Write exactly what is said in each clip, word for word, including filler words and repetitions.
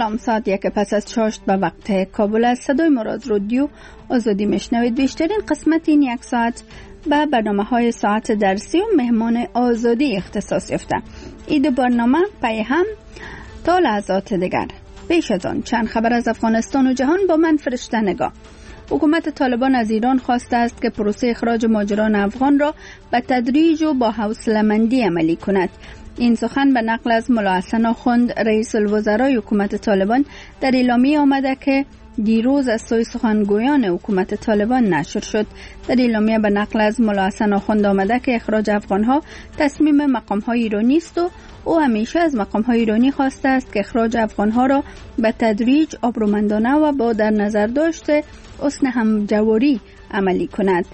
سلام، ساعت یک پس از چاشت به وقت کابل از صدای مراد رادیو آزادی میشنوید. بیشترین قسمت این یک ساعت به برنامه های ساعت درسی و مهمان آزادی اختصاص یافته. این دو برنامه پی هم تا لحظات دیگر. پیش از آن چند خبر از افغانستان و جهان با من فرشته نگاه. حکومت طالبان از ایران خواسته است که پروسه اخراج مهاجران افغان را به تدریج و با حوصله‌مندی عملی کند. این سخن به نقل از ملا حسن آخوند رئیس الوزرای حکومت طالبان در اعلامیه آمده که دیروز از سوی سخنگویان حکومت طالبان نشر شد. در اعلامیه به نقل از ملا حسن آخوند آمده که اخراج افغانها تصمیم مقام‌های ایرانی است و او همیشه از مقام‌های ایرانی خواسته است که اخراج افغانها را به تدریج، آبرومندانه و با در نظر داشته حسن همجواری عملی کند.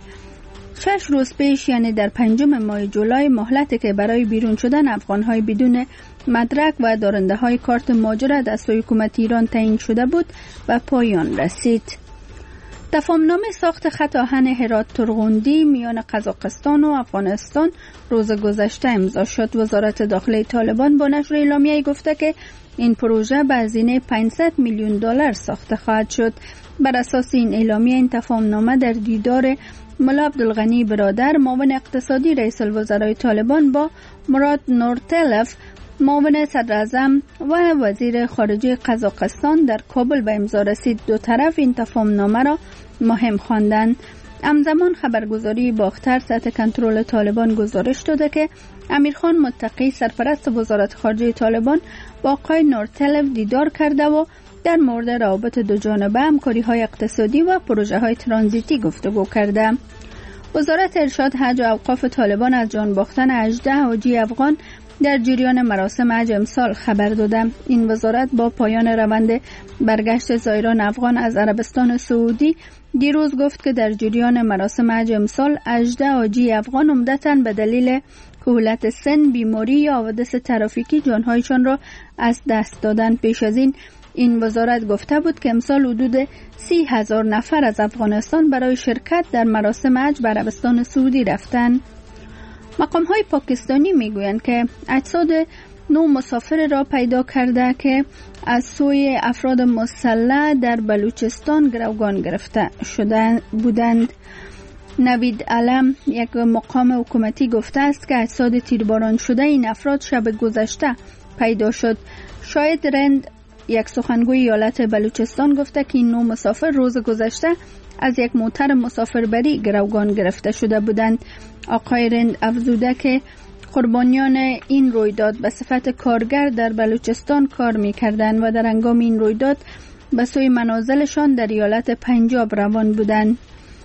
شش روز پیش یعنی در پنجم ماه جولای مهلتی که برای بیرون شدن افغان‌های بدون مدرک و دارنده‌های کارت مهاجرت از سوی حکومت ایران تعیین شده بود و پایان رسید. تفاهم‌نامه ساخت خط آهن هرات-ترغوندی میان قزاقستان و افغانستان روز گذشته امضا شد. وزارت داخلی طالبان با نشر اعلامیه گفته که این پروژه به هزینه پانصد میلیون دلار ساخته خواهد شد. بر اساس این اعلامیه این تفاهم‌نامه در دیدار ملا عبدالغنی برادر معاون اقتصادی رئیس الوزرای طالبان با مراد نورتلف معاون صدر اعظم و وزیر خارجه قزاقستان در کابل به امضا رسید. دو طرف این تفاهم‌نامه را مهم خواندند. همزمان خبرگزاری باختر تحت کنترل طالبان گزارش داده که امیرخان متقی سرپرست وزارت خارجه طالبان با آقای نورتلف دیدار کرده و در مورد روابط دو جانبه، همکاری‌های اقتصادی و پروژه‌های ترانزیتی گفتگو کرده. وزارت ارشاد، حج و اوقاف طالبان از جان باختن هجده حاجی افغان در جریان مراسم حج امسال خبر داده. این وزارت با پایان روند برگشت زائران افغان از عربستان سعودی دیروز گفت که در جریان مراسم حج امسال هجده حاجی افغان عمدتاً به دلیل کهولت سن، بیماری یا حوادث ترافیکی جانهایشان را از دست دادن. پیش از این این وزارت گفته بود که امسال حدود سی هزار نفر از افغانستان برای شرکت در مراسم حج به عربستان سعودی رفتند. مقام‌های پاکستانی میگویند که اجساد نو مسافر را پیدا کرده که از سوی افراد مسلح در بلوچستان گروگان گرفته شده بودند. نوید علم، یک مقام حکومتی، گفته است که اجساد تیرباران شده این افراد شب گذشته پیدا شد. شاید رند، یک سخنگوی ایالت بلوچستان، گفته که این نو مسافر روز گذشته از یک موتر مسافربری گروگان گرفته شده بودند. آقای رند افزوده که قربانیان این رویداد به صفت کارگر در بلوچستان کار می‌کردند و در هنگام این رویداد به سوی منازلشان در ایالت پنجاب روان بودند.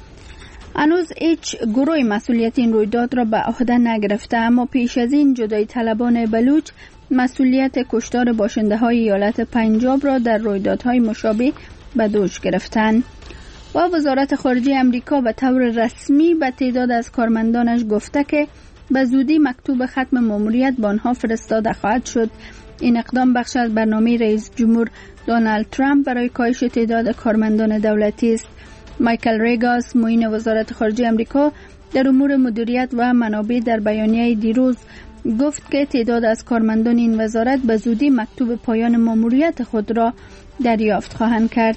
هنوز هیچ گروه مسئولیت این رویداد را به عهده نگرفته، اما پیش از این جدایی طلبان بلوچ مسئولیت کشتار باشنده های ایالت پنجاب را در رویدادهای مشابه به دوش گرفتند. و وزارت خارجه امریکا به طور رسمی به تعداد از کارمندانش گفته که به زودی مکتوب ختم ماموریت به آنها فرستاده خواهد شد. این اقدام بخش از برنامه رئیس جمهور دونالد ترامپ برای کاهش تعداد کارمندان دولتی است. مایکل ریگاس، معین وزارت خارجه امریکا در امور مدیریت و منابع، در بیانیه دیروز گفت که تعداد از کارمندان این وزارت به زودی مکتوب پایان ماموریت خود را دریافت خواهند کرد.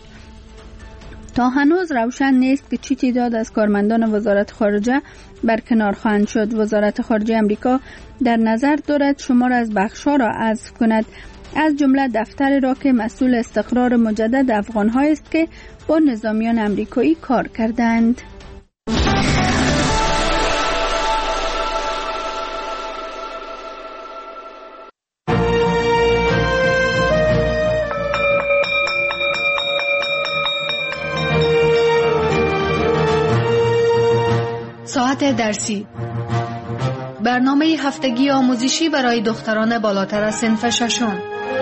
تا هنوز روشن نیست که چی تعداد از کارمندان وزارت خارجه برکنار خواهند شد. وزارت خارجه امریکا در نظر دارد شمار از بخش‌ها را حذف کند، از جمله دفتر را که مسئول استقرار مجدد افغان‌ها است که با نظامیان امریکایی کار کردند. ساعت درسی، برنامه هفتگی آموزشی برای دختران بالاتر از صنف ششم.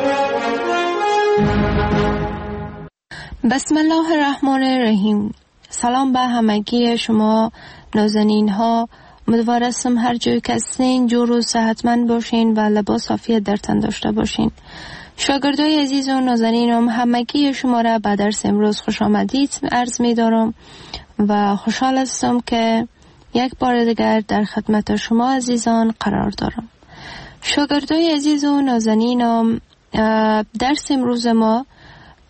بسم الله الرحمن الرحیم. سلام به همگی شما نازنین ها. امیدوارم هر جای که هستین جور و صحتمند باشین و لباس عافیت در تن داشته باشین. شاگردای عزیز و نازنینم، همگی شما را به درس امروز خوش آمدید عرض می دارم و خوشحال هستم که یک بار دیگر در خدمت شما عزیزان قرار دارم. شاگردای عزیز و نازنینم، درس امروز ما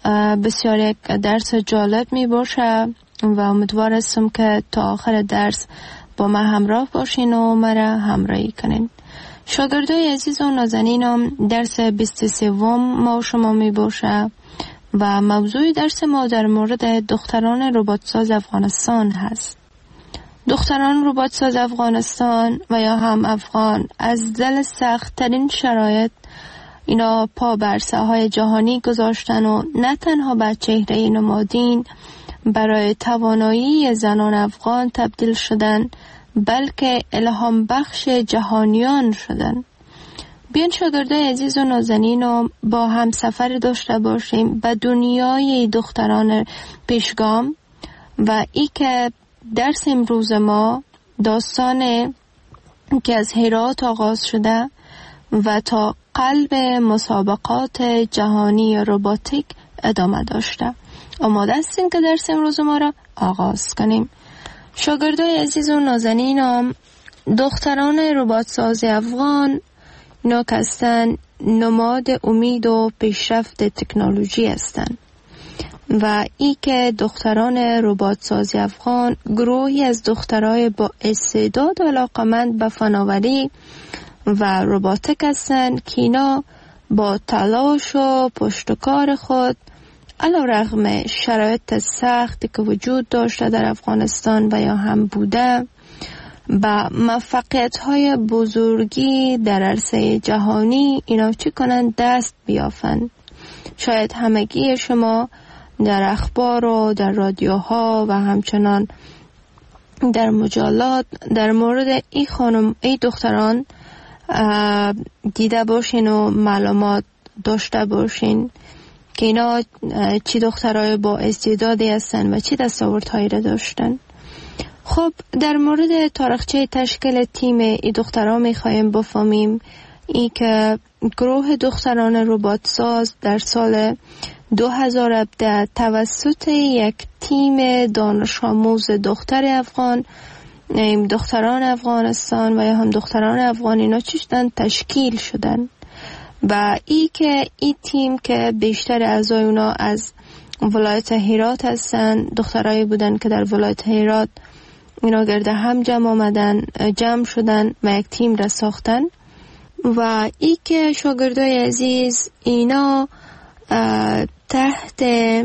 بسیار یک درس جالب می باشه و امیدوار هستم که تا آخر درس با ما همراه باشین و مرا همراهی کنین. شاگردای عزیز و نازنینم، درس بیست و سه ما شما می باشه و موضوع درس ما در مورد دختران رباتساز افغانستان هست. دختران رباتساز افغانستان و یا هم افغان از دل سخت ترین شرایط اینا پا بر ساحه جهانی گذاشتن و نه تنها به چهره نمادین برای توانایی زنان افغان تبدیل شدن، بلکه الهام بخش جهانیان شدن. بیان شاگردای عزیز و نازنین با هم سفر داشته باشیم به دنیای دختران پیشگام و ای که درس امروز ما داستان که از هرات آغاز شده و تا قلب مسابقات جهانی رباتیک ادامه داشته. آماده هستیم که درس امروز ما را آغاز کنیم. شاگردای عزیز و نازنینم، دختران رباتساز افغان اینا که هستن نماد امید و پیشرفت تکنولوژی هستند و ای که دختران رباتساز افغان گروهی از دخترای با استعداد و علاقمند به فناوری و رباتیک هستند که اینا با تلاش و پشتکار خود علیرغم شرایط سختی که وجود داشته در افغانستان و یا هم بوده با موفقیت‌های بزرگی در عرصه جهانی اینا چی کنند؟ دست بیافند. شاید همگی شما در اخبار و در رادیوها و همچنان در مجلات در مورد ای خانم ای دختران دیده باشین و معلومات داشته باشین که اینا چی دخترای با استعدادی هستن و چی دستاوردهایی را داشتن. خب در مورد تاریخچه تشکیل تیم ای دختران میخوایم بفهمیم ای که گروه دختران رباتساز در سال دو هزار و هفده توسط یک تیم دانش آموز دختر افغان، دختران افغانستان و یا هم دختران افغان اینا چیشتن تشکیل شدن و ای که ای تیم که بیشتر اعضای اونا از ولایت هرات هستن، دخترایی بودن که در ولایت هرات اینا گرده هم جمع آمدن، جمع شدن و یک تیم را ساختن و ای که شاگردای عزیز اینا تحت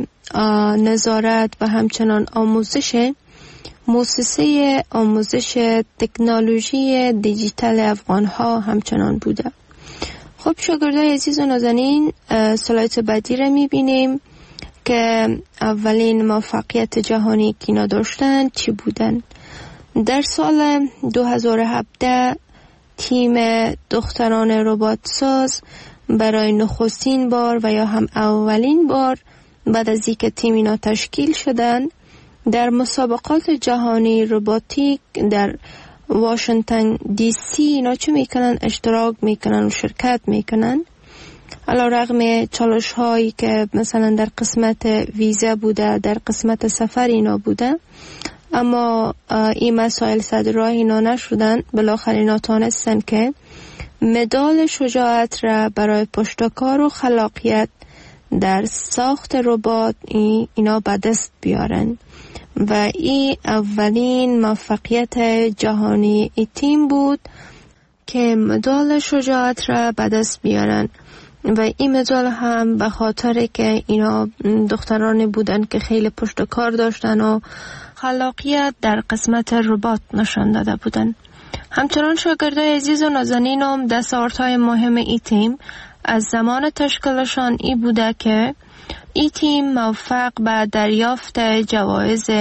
نظارت و همچنان آموزش مؤسسه آموزش تکنولوژی دیجیتال افغان ها همچنان بوده. خب شاگردای عزیز و نازنین، سلایت بعدی را میبینیم که اولین موفقیت جهانی که اینا داشتن چی بودن. در سال دو هزار و هفده تیم دختران رباتساز برای نخستین بار و یا هم اولین بار بعد از اینکه تیم اینا تشکیل شدن در مسابقات جهانی رباتیک در واشنگتن دی سی اینا چه میکنن؟ اشتراک میکنن و شرکت میکنن. علیرغم چالش هایی که مثلا در قسمت ویزا بوده، در قسمت سفر اینا بوده، اما این مسائل صد راه اینا نشدن. بالاخره اینا تانستن که مدال شجاعت را برای پشتکار و خلاقیت در ساخت ربات اینا به دست بیارن و این اولین موفقیت جهانی ای تیم بود که مدال شجاعت را به دست بیارن و این مدال هم به خاطر که اینا دخترانی بودن که خیلی پشتکار داشتن و خلاقیت در قسمت ربات نشان داده بودن. همچنان شاگردای عزیز و نازنینم دستاوردهای مهم ای تیم از زمان تشکیلشان ای بوده که ای تیم موفق به دریافت جوایز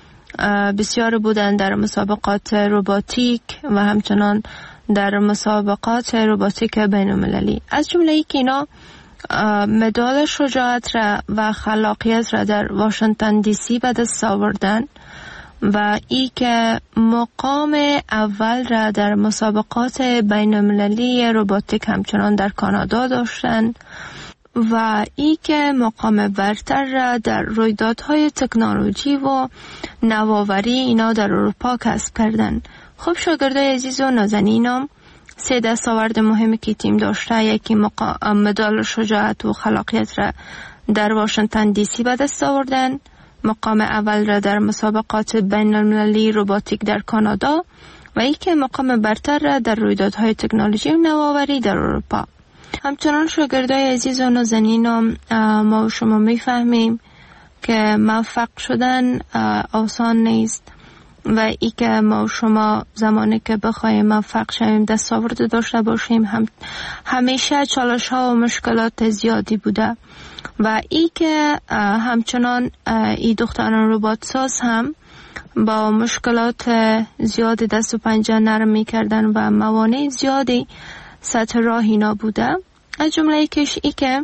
بسیار بودن در مسابقات رباتیک و همچنان در مسابقات رباتیک بین المللی. از جمله ای که اینا مدال شجاعت را و خلاقیت را در واشنگتن دی سی به دست آوردن و ای که مقام اول را در مسابقات بین المللی رباتیک همچنان در کانادا داشتن و ای که مقام برتر را در رویدادهای تکنولوژی و نوآوری اینا در اروپا کسب کردن. خب شاگردای عزیز و نازنینم، سه دستاورد مهمی که تیم داشته، یکی مدال شجاعت و خلاقیت را در واشنگتن دی سی به دست آوردن، مقام اول را در مسابقات بین المللی روباتیک در کانادا و یکی مقام برتر را در رویدادهای تکنولوژی و نوآوری در اروپا. همچنان شاگردای عزیز و نازنین، ما و شما میفهمیم که موفق شدن آسان نیست و ای که ما و شما زمانی که بخوایم موفق شویم، دستاورد داشته باشیم، هم همیشه چالش ها و مشکلات زیادی بوده و ای که همچنان ای دختران ربات ساز هم با مشکلات زیاد دست و پنجه نرم می کردن و موانع زیادی سطح راه اینا بوده. از جمله یکیش ای که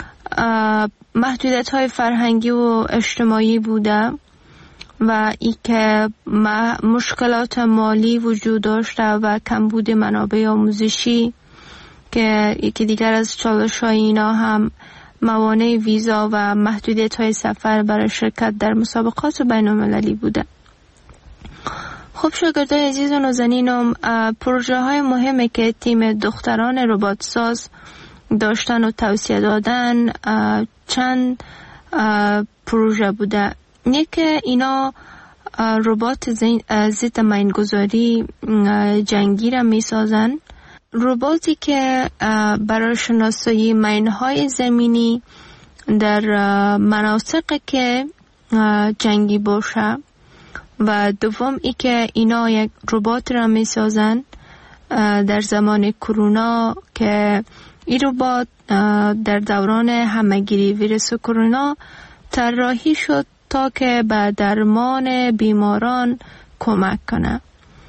محدودیت های فرهنگی و اجتماعی بوده و ای که مشکلات مالی وجود داشته و کمبود منابع آموزشی که یکی دیگر از چالش های اینا هم موانع ویزا و محدودیت های سفر برای شرکت در مسابقات بین المللی بوده. خب شاگردای عزیز و نازنینم، پروژه های مهمی که تیم دختران ربات ساز داشتن و توصیه دادن چند پروژه بوده. یکی اینا ربات ضد مینگذاری جنگی را می سازن، رباتی که برای شناسایی مینهای زمینی در مناطقی که جنگی باشه و دوم ای که اینا یک ربات را می سازن در زمان کرونا که این ربات در دوران همهگیری ویروس کرونا طراحی شد تا که به درمان بیماران کمک کنه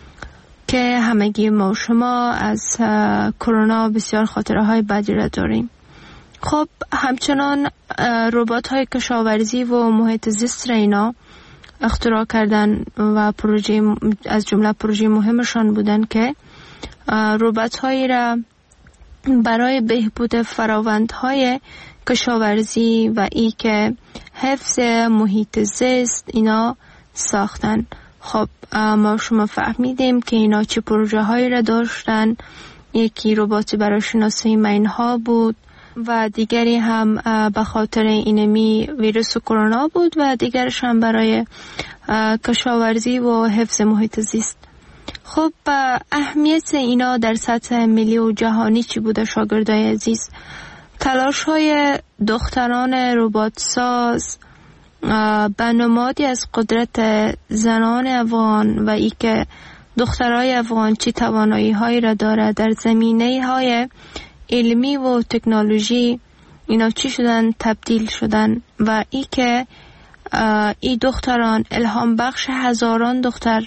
که همگی ما و شما از کرونا بسیار خاطره های بدی را داریم. خب همچنان ربات های کشاورزی و محیط زیست را اینا اختراع کردن و پروژه از جمله پروژه مهمشان بودن که ربات هایی را برای بهبود فراوندهای کشاورزی و ای که حفظ محیط زیست اینا ساختن. خب ما شما فهمیدیم که اینا چه پروژه هایی را داشتن. یکی رباتی برای شناسایی مینها بود و دیگری هم به خاطر اینمی ویروس کرونا بود و دیگرش هم برای کشاورزی و حفظ محیط زیست. خب اهمیت اینا در سطح ملی و جهانی چی بوده شاگردای عزیز؟ تلاش های دختران ربات ساز به نمادی از قدرت زنان افغان و ای که دخترای افغان چی توانایی هایی را داره در زمینه های علمی و تکنولوژی، اینا چی شدن؟ تبدیل شدن و ای که ای دختران الهام بخش هزاران دختر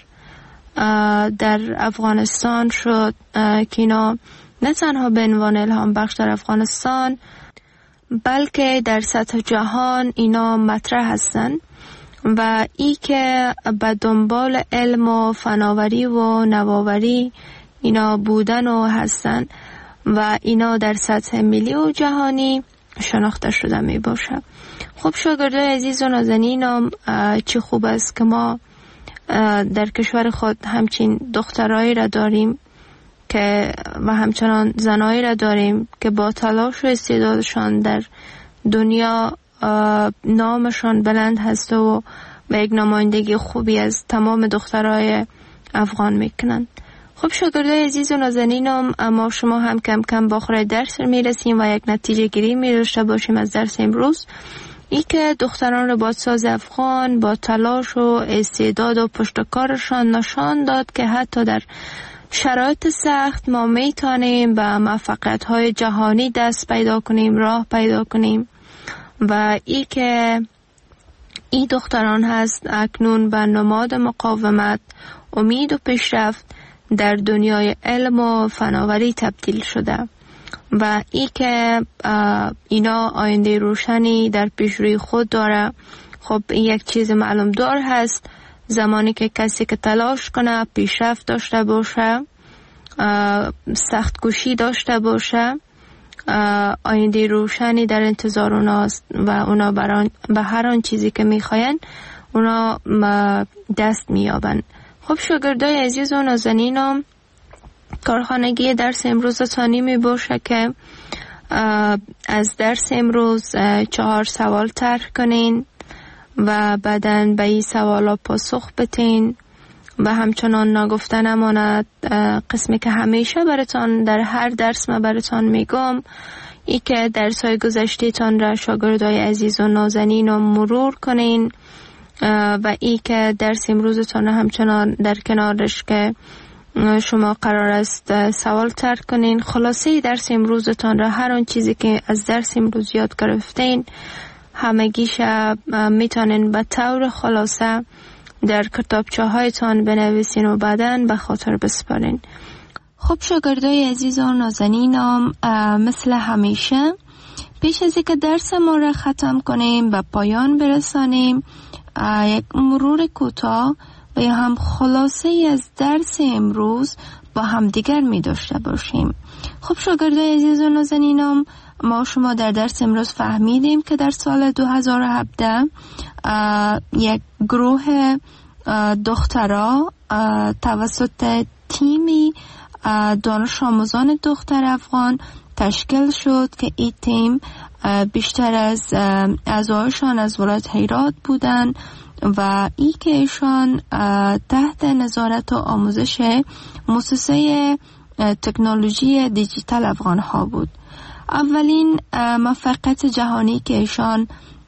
در افغانستان شد که اینا نه تنها به عنوان الهام بخش در افغانستان بلکه در سطح جهان اینا مطرح هستن و ای که به دنبال علم و فناوری و نوآوری اینا بودن و هستن و اینا در سطح ملی و جهانی شناخته شده می باشه. خب شاگردای عزیز و نازنینم، چه خوب است که ما در کشور خود همچین دخترایی را داریم که و همچنان زنایی را داریم که با تلاش و استعدادشان در دنیا نامشان بلند هست و به یک نمایندگی خوبی از تمام دخترای افغان میکنند. خب شاگردای عزیز و نازنینم، اما شما هم کم کم با آخر درس میرسیم و یک نتیجه گیری می‌داشته باشیم از درس امروز. ای که دختران ربات ساز افغان با تلاش و استعداد و پشتکارشان نشان داد که حتی در شرایط سخت ما میتونیم به موفقیت‌های جهانی دست پیدا کنیم، راه پیدا کنیم و ای که ای دختران هست اکنون به نماد مقاومت، امید و پیشرفت در دنیای علم و فناوری تبدیل شده و ای که اینا آینده روشنی در پیش روی خود داره. خب این یک چیز معلوم دار هست، زمانی که کسی که تلاش کنه، پیشرفت داشته باشه، سخت کوشی داشته باشه، آینده روشنی در انتظار اوناست و اونا بران به هر آن چیزی که میخواین اونا دست میابن. خب شاگردای عزیز و نازنینم، کارخانگی درس امروز ثانی می باشه که از درس امروز چهار سوال طرح کنین و بعداً به این سوالا پاسخ بتین و همچنان نگفته نماند قسمی که همیشه براتان در هر درس ما براتان میگم، ای که درس های گذشته تان را شاگردای عزیز و نازنین رو مرور کنین و ای که درس امروزتان همچنان در کنارش که شما قرار است سوال طرح کنین. خلاصه درس امروزتان را، هر آن چیزی که از درس امروز یاد گرفتین همگیش میتونین به طور خلاصه در کتابچه هایتان بنویسین و بعداً به خاطر بسپارین. خب شاگردای عزیز و نازنینم، مثل همیشه پیش از اینکه درس ما را ختم کنیم و پایان برسانیم، یک مرور کوتاه و یا هم خلاصه ای از درس امروز با هم دیگر می داشته باشیم. خب شاگردای عزیز و نازنینم، ما شما در درس امروز فهمیدیم که در سال دو هزار و هفده یک گروه دخترها توسط تیمی دانش آموزان دختر افغان تشکیل شد که این تیم بیشتر از اعضایشان از ولایت هرات بودند و ای که ایشان تحت نظارت و آموزش مؤسسه تکنولوژی دیجیتال افغان ها بود. اولین موفقیت جهانی که ایشان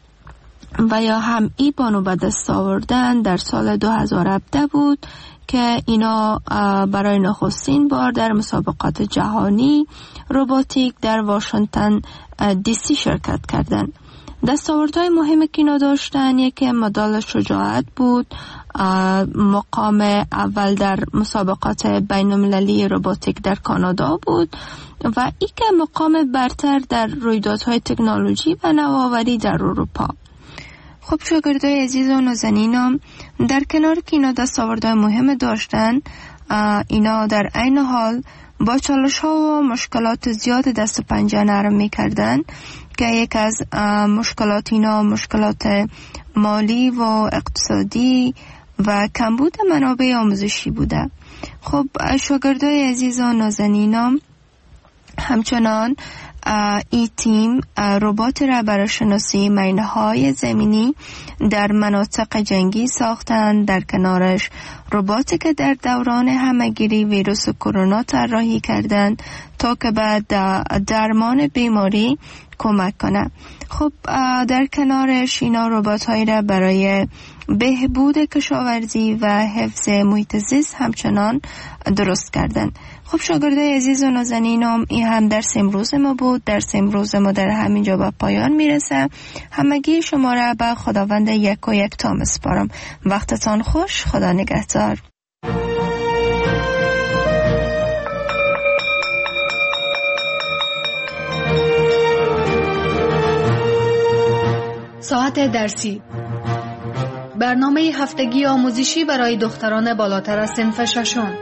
و یا هم ای بانو به دست آوردن در سال دو هزار و هفده بود که اینا برای نخستین بار در مسابقات جهانی روباتیک در واشنگتن دی سی شرکت کردند. دستاوردهای مهمی که اینا داشتن، یکی مدال شجاعت بود، مقام اول در مسابقات بین المللی روباتیک در کانادا بود و ای که مقام برتر در رویدادهای تکنولوژی و نوآوری در اروپا. خب شاگردای عزیز و نازنینم، در کنار که اینا دستاوردهای مهم داشتن، اینا در عین حال با چالش ها و مشکلات زیاد دست و پنجه نرم می کردن که یک از مشکلات اینا مشکلات مالی و اقتصادی و کمبود منابع آموزشی بوده. خب شاگردای عزیز و نازنینم، همچنان ای تیم ربات را برای شناسی مینهای زمینی در مناطق جنگی ساختند. در کنارش رباتی که در دوران همهگیری ویروس کرونا طراحی کردند تا که بعد درمان بیماری کمک کنه. خب در کنارش اینا ربات هایی را برای بهبود کشاورزی و حفظ محیط زیست همچنان درست کردن. خب شاگردای عزیز و نازنینم، این هم درس امروز ما بود. درس امروز ما در همینجا به پایان میرسه. همگی شما را به خداوند یک و یک تا میسپارم. وقتتان خوش. خدا نگهدار. ساعت درسی، برنامه هفتگی آموزشی برای دختران بالاتر از صنف ششم.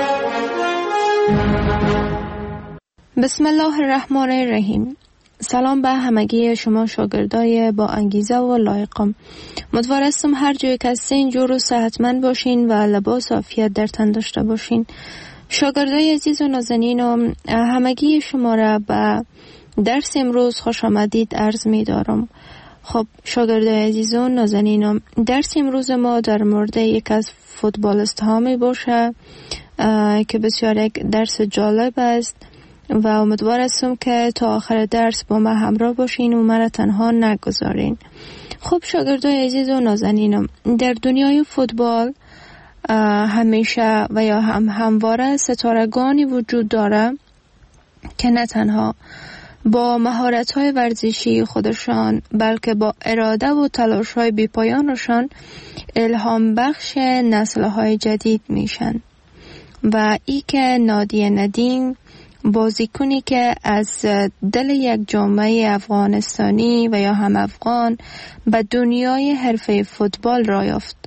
بسم الله الرحمن الرحیم. سلام به همگی شما شاگردای با انگیزه و لایقم. امیدوارم هر جایی که هستین جور و صحتمند باشین و لباس عافیت در تن داشته باشین. شاگردای عزیز و نازنینم، همگی شما را به درس امروز خوش آمدید عرض می دارم. خب شاگردای عزیز و نازنینم، درس امروز ما در مورد یک از فوتبالیست ها می باشه که بسیار یک درس جالب است و امیدوار هستم که تا آخر درس با ما همراه باشین و مرا تنها نگذارین. خب شاگردای عزیز و نازنینم، در دنیای فوتبال همیشه و یا هم همواره ستارگانی وجود داره که نه تنها با مهارت‌های ورزشی خودشان بلکه با اراده و تلاش‌های بی‌پایانشان الهام بخش نسل‌های جدید میشن. و ای که نادیه ندیم، بازیکنی که از دل یک جامعه افغانستانی و یا هم افغان به دنیای حرفه فوتبال را یافت.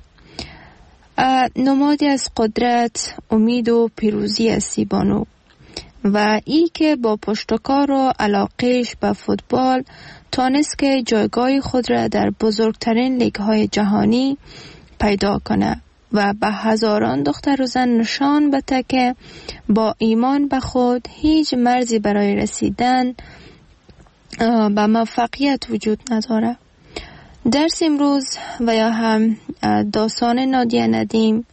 نمادی از قدرت، امید و پیروزی است بانو. و ای که با پشتکار و علاقهش به فوتبال تانست که جایگاه خود را در بزرگترین لیگ‌های جهانی پیدا کنه و به هزاران دختر و زن نشان بده که با ایمان به خود هیچ مرزی برای رسیدن به موفقیت وجود نداره. درس امروز و یا هم داستان نادیه ندیم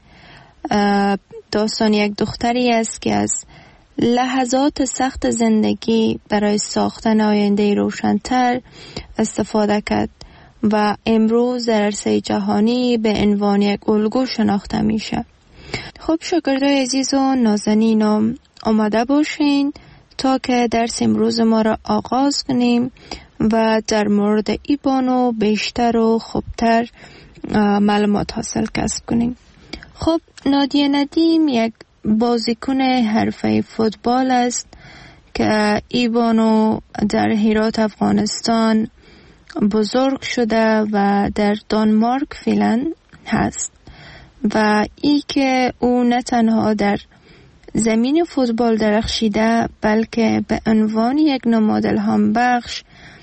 داستان یک دختری است که از لحظات سخت زندگی برای ساختن آینده روشن‌تر استفاده کرد و امروز در عرصه جهانی به عنوان یک الگو شناخته میشه. خب شاگردای عزیز و نازنینم آماده باشین تا که درس امروز ما را آغاز کنیم و در مورد ای بانو بیشتر و خوبتر معلومات حاصل کسب کنیم. خب نادیه ندیم یک بازیکن حرفه فوتبال است که ای بانو در هرات افغانستان بزرگ شده و در دانمارک فعلا هست و ای که او نه تنها در زمین فوتبال درخشیده بلکه به عنوان یک نماد الهام بخش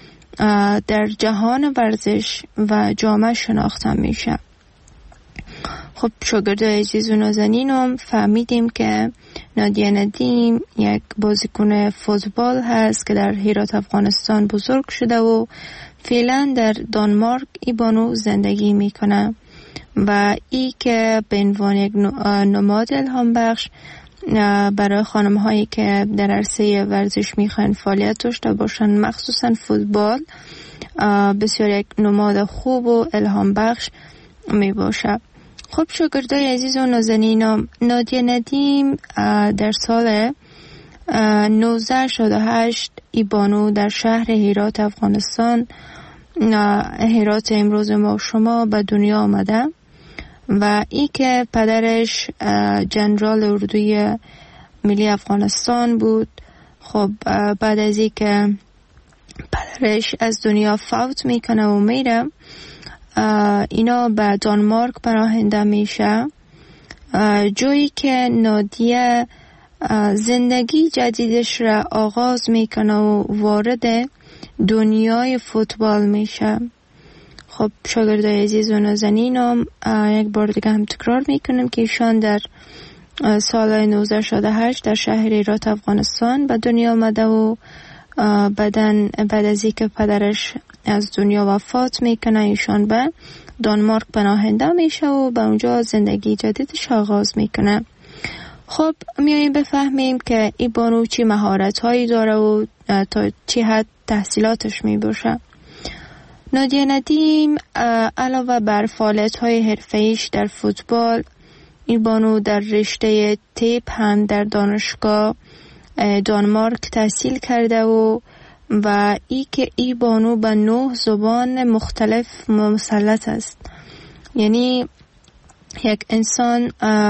در جهان ورزش و جامعه شناخته میشه. خب شاگردای عزیز و نازنینم فهمیدیم که نادیه ندیم یک بازیکن فوتبال هست که در هرات افغانستان بزرگ شده و فعلا در دانمارک ای بانو زندگی میکنه و ای که به عنوان یک نماد الهام بخش برای خانم هایی که در عرصه ورزش میخوان فعالیت داشته باشن مخصوصا فوتبال بسیار یک نماد خوب و الهام بخش می باشه. خب شاگردای عزیز و نازنینم نادیه ندیم در سال نوزده شصت و هشت ای بانو در شهر هرات افغانستان هرات امروز ما شما به دنیا آمده و ای که پدرش جنرال اردوی ملی افغانستان بود. خب بعد از ای که پدرش از دنیا فوت میکنه و میره اینا به دانمارک پناهنده میشه جایی که نادیه زندگی جدیدش را آغاز میکنه و وارد دنیای فوتبال میشه. خب شاگردای عزیز و نازنینم یک بار دیگه هم تکرار میکنم که ایشان در سال نوزده شصت و هشت در شهر هرات افغانستان به دنیا آمده و بعدن بعد از اینکه پدرش از دنیا وفات میکنه ایشان به دانمارک پناهنده میشه و به اونجا زندگی جدیدش آغاز میکنه. خب میاییم بفهمیم که ای بانو چی مهارت هایی داره و تا چی حد تحصیلاتش میباشه. نادیه ندیم علاوه بر فعالیت های حرفه‌ایش در فوتبال ای بانو در رشته تیپ هم در دانشگاه دانمارک تحصیل کرده و و ای که ای بانو به نه زبان مختلف مسلط است. یعنی یک انسان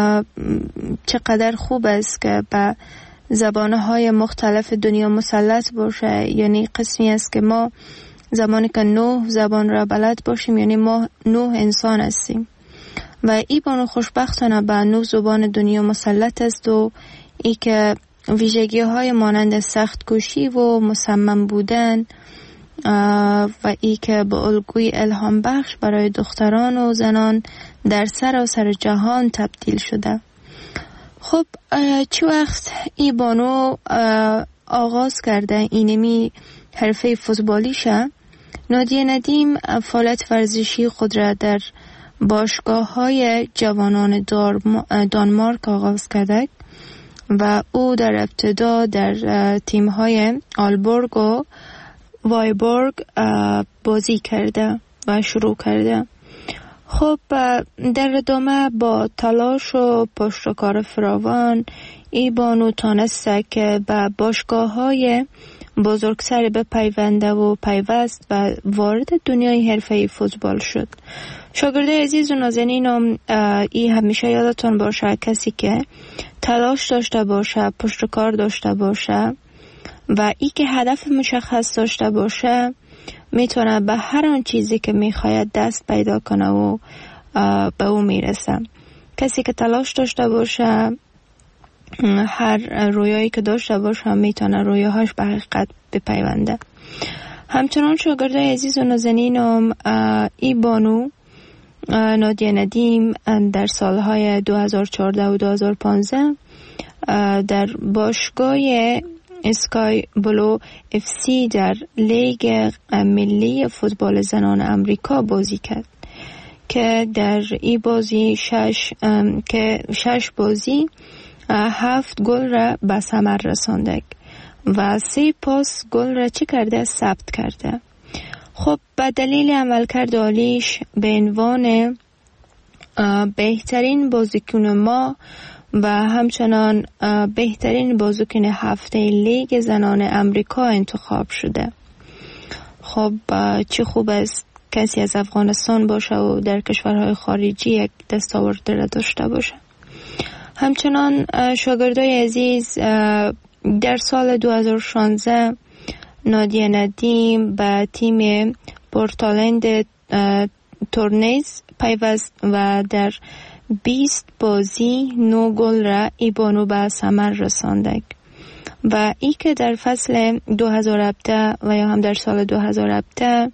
چقدر خوب است که به زبانهای مختلف دنیا مسلط باشه. یعنی قسمی است که ما زمانی که نه زبان را بلد باشیم یعنی ما نه انسان هستیم و ای بانو خوشبختانه به نه زبان دنیا مسلط است و ای که ویژگی های مانند سخت کوشی و مصمم بودن و ای که به الگوی الهام بخش برای دختران و زنان در سراسر جهان تبدیل شده. خب چه وقت ای بانو آغاز کرده اینمی حرفه فوتبالیشه؟ نادیه ندیم فعالیت ورزشی خود را در باشگاه های جوانان دانمارک آغاز کرده و او در ابتدا در تیم های آلبورگ و وایبورگ بازی کرده و شروع کرده. خب در ادامه با تلاش و پشتکار فراوان ای بانو تانسته که به باشگاه های بزرگتر بپیونده و پیوست و وارد دنیای حرفه‌ای فوتبال شد. شاگرده عزیز و نازنینم ای همیشه یادتون باشه کسی که تلاش داشته باشه پشتکار داشته باشه و ای که هدف مشخص داشته باشه میتونه به هر آن چیزی که میخواید دست پیدا کنه و به او میرسه. کسی که تلاش داشته باشه هر رویایی که داشته باشه میتونه رویاهاش به حقیقت بپیونده. همچنان شاگردای عزیز و نازنینم ای بانو نادیه ندیم در سالهای دو هزار و چهارده و دو هزار و پانزده در باشگاه اسکای بلو اف سی در لیگ ملی فوتبال زنان امریکا بازی کرد که در این بازی شش که شش بازی هفت گل را به ثمر رسانده و سه پاس گل را چی کرده؟ ثبت کرده. خب به دلیل عملکرد عالیش به عنوان بهترین بازیکن ما و همچنان بهترین بازیکن هفته لیگ زنان امریکا انتخاب شده. خب چه خوب است کسی از افغانستان باشه و در کشورهای خارجی یک دستاورد را داشته باشه. همچنان شاگردای عزیز، در سال دو هزار و شانزده نادیه ندیم به تیم پورتلند تورنیز پیوست و در بیست بازی نو گل را ای بانو به ثمر رسانده و ای که در فصل دو هزار و هفده و یا هم در سال دو هزار و هفده